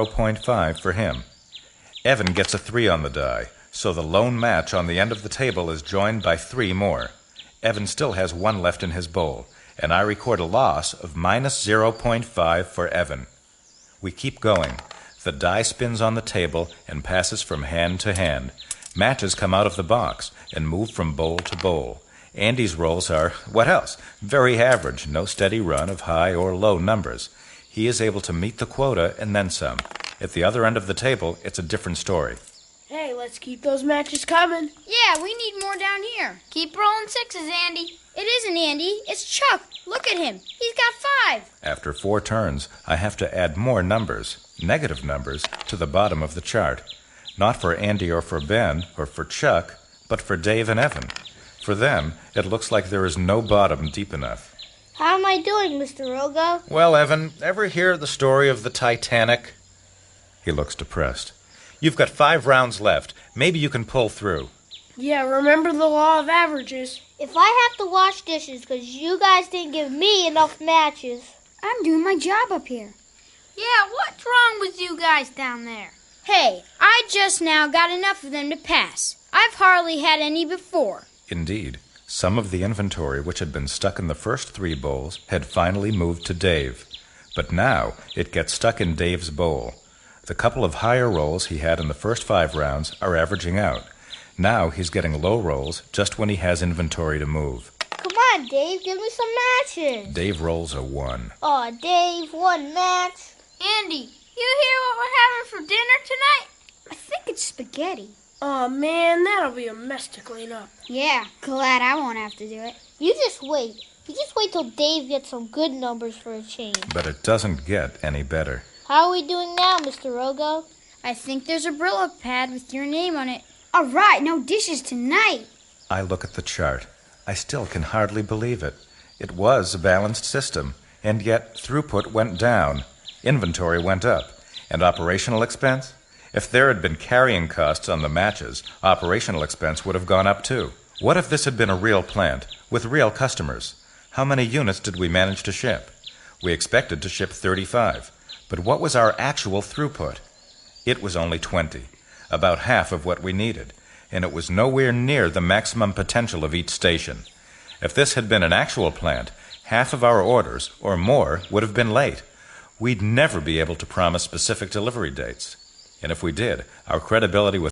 [SPEAKER 6] 0.5 for him. Evan gets a 3 on the die, so the lone match on the end of the table is joined by 3 more. Evan still has 1 left in his bowl, and I record a loss of minus 0.5 for Evan. We keep going. The die spins on the table and passes from hand to hand. Matches come out of the box and move from bowl to bowl. Andy's rolls are, what else? Very average, no steady run of high or low numbers. He is able to meet the quota and then some. At the other end of the table, it's a different story.
[SPEAKER 12] Hey, let's keep those matches coming.
[SPEAKER 14] Yeah, we need more down here.
[SPEAKER 11] Keep rolling 6s, Andy.
[SPEAKER 14] It isn't Andy, it's Chuck. Look at him. He's got 5.
[SPEAKER 6] After 4 turns, I have to add more numbers, negative numbers, to the bottom of the chart. Not for Andy or for Ben or for Chuck, but for Dave and Evan. For them, it looks like there is no bottom deep enough.
[SPEAKER 11] How am I doing, Mr. Rogo?
[SPEAKER 6] Well, Evan, ever hear the story of the Titanic? He looks depressed. You've got 5 rounds left. Maybe you can pull through.
[SPEAKER 12] Yeah, remember the law of averages.
[SPEAKER 11] If I have to wash dishes because you guys didn't give me enough matches.
[SPEAKER 14] I'm doing my job up here.
[SPEAKER 11] Yeah, what's wrong with you guys down there?
[SPEAKER 14] Hey, I just now got enough of them to pass. I've hardly had any before.
[SPEAKER 6] Indeed, some of the inventory which had been stuck in the first 3 bowls had finally moved to Dave. But now it gets stuck in Dave's bowl. The couple of higher rolls he had in the first 5 rounds are averaging out. Now he's getting low rolls just when he has inventory to move.
[SPEAKER 11] Come on, Dave, give me some matches.
[SPEAKER 6] Dave rolls a 1.
[SPEAKER 11] Aw, Dave, 1 match. Andy, you hear what we're having for dinner tonight?
[SPEAKER 14] I think it's spaghetti.
[SPEAKER 12] Oh man, that'll be a mess to clean up.
[SPEAKER 14] Yeah, glad I won't have to do it.
[SPEAKER 11] You just wait. You just wait till Dave gets some good numbers for a change.
[SPEAKER 6] But it doesn't get any better.
[SPEAKER 11] How are we doing now, Mr. Rogo?
[SPEAKER 14] I think there's a Brillo pad with your name on it. All right, no dishes tonight.
[SPEAKER 6] I look at the chart. I still can hardly believe it. It was a balanced system, and yet throughput went down, inventory went up, and operational expense? If there had been carrying costs on the matches, operational expense would have gone up too. What if this had been a real plant, with real customers? How many units did we manage to ship? We expected to ship 35, but what was our actual throughput? It was only 20, about half of what we needed, and it was nowhere near the maximum potential of each station. If this had been an actual plant, half of our orders, or more, would have been late. We'd never be able to promise specific delivery dates. And if we did, our credibility with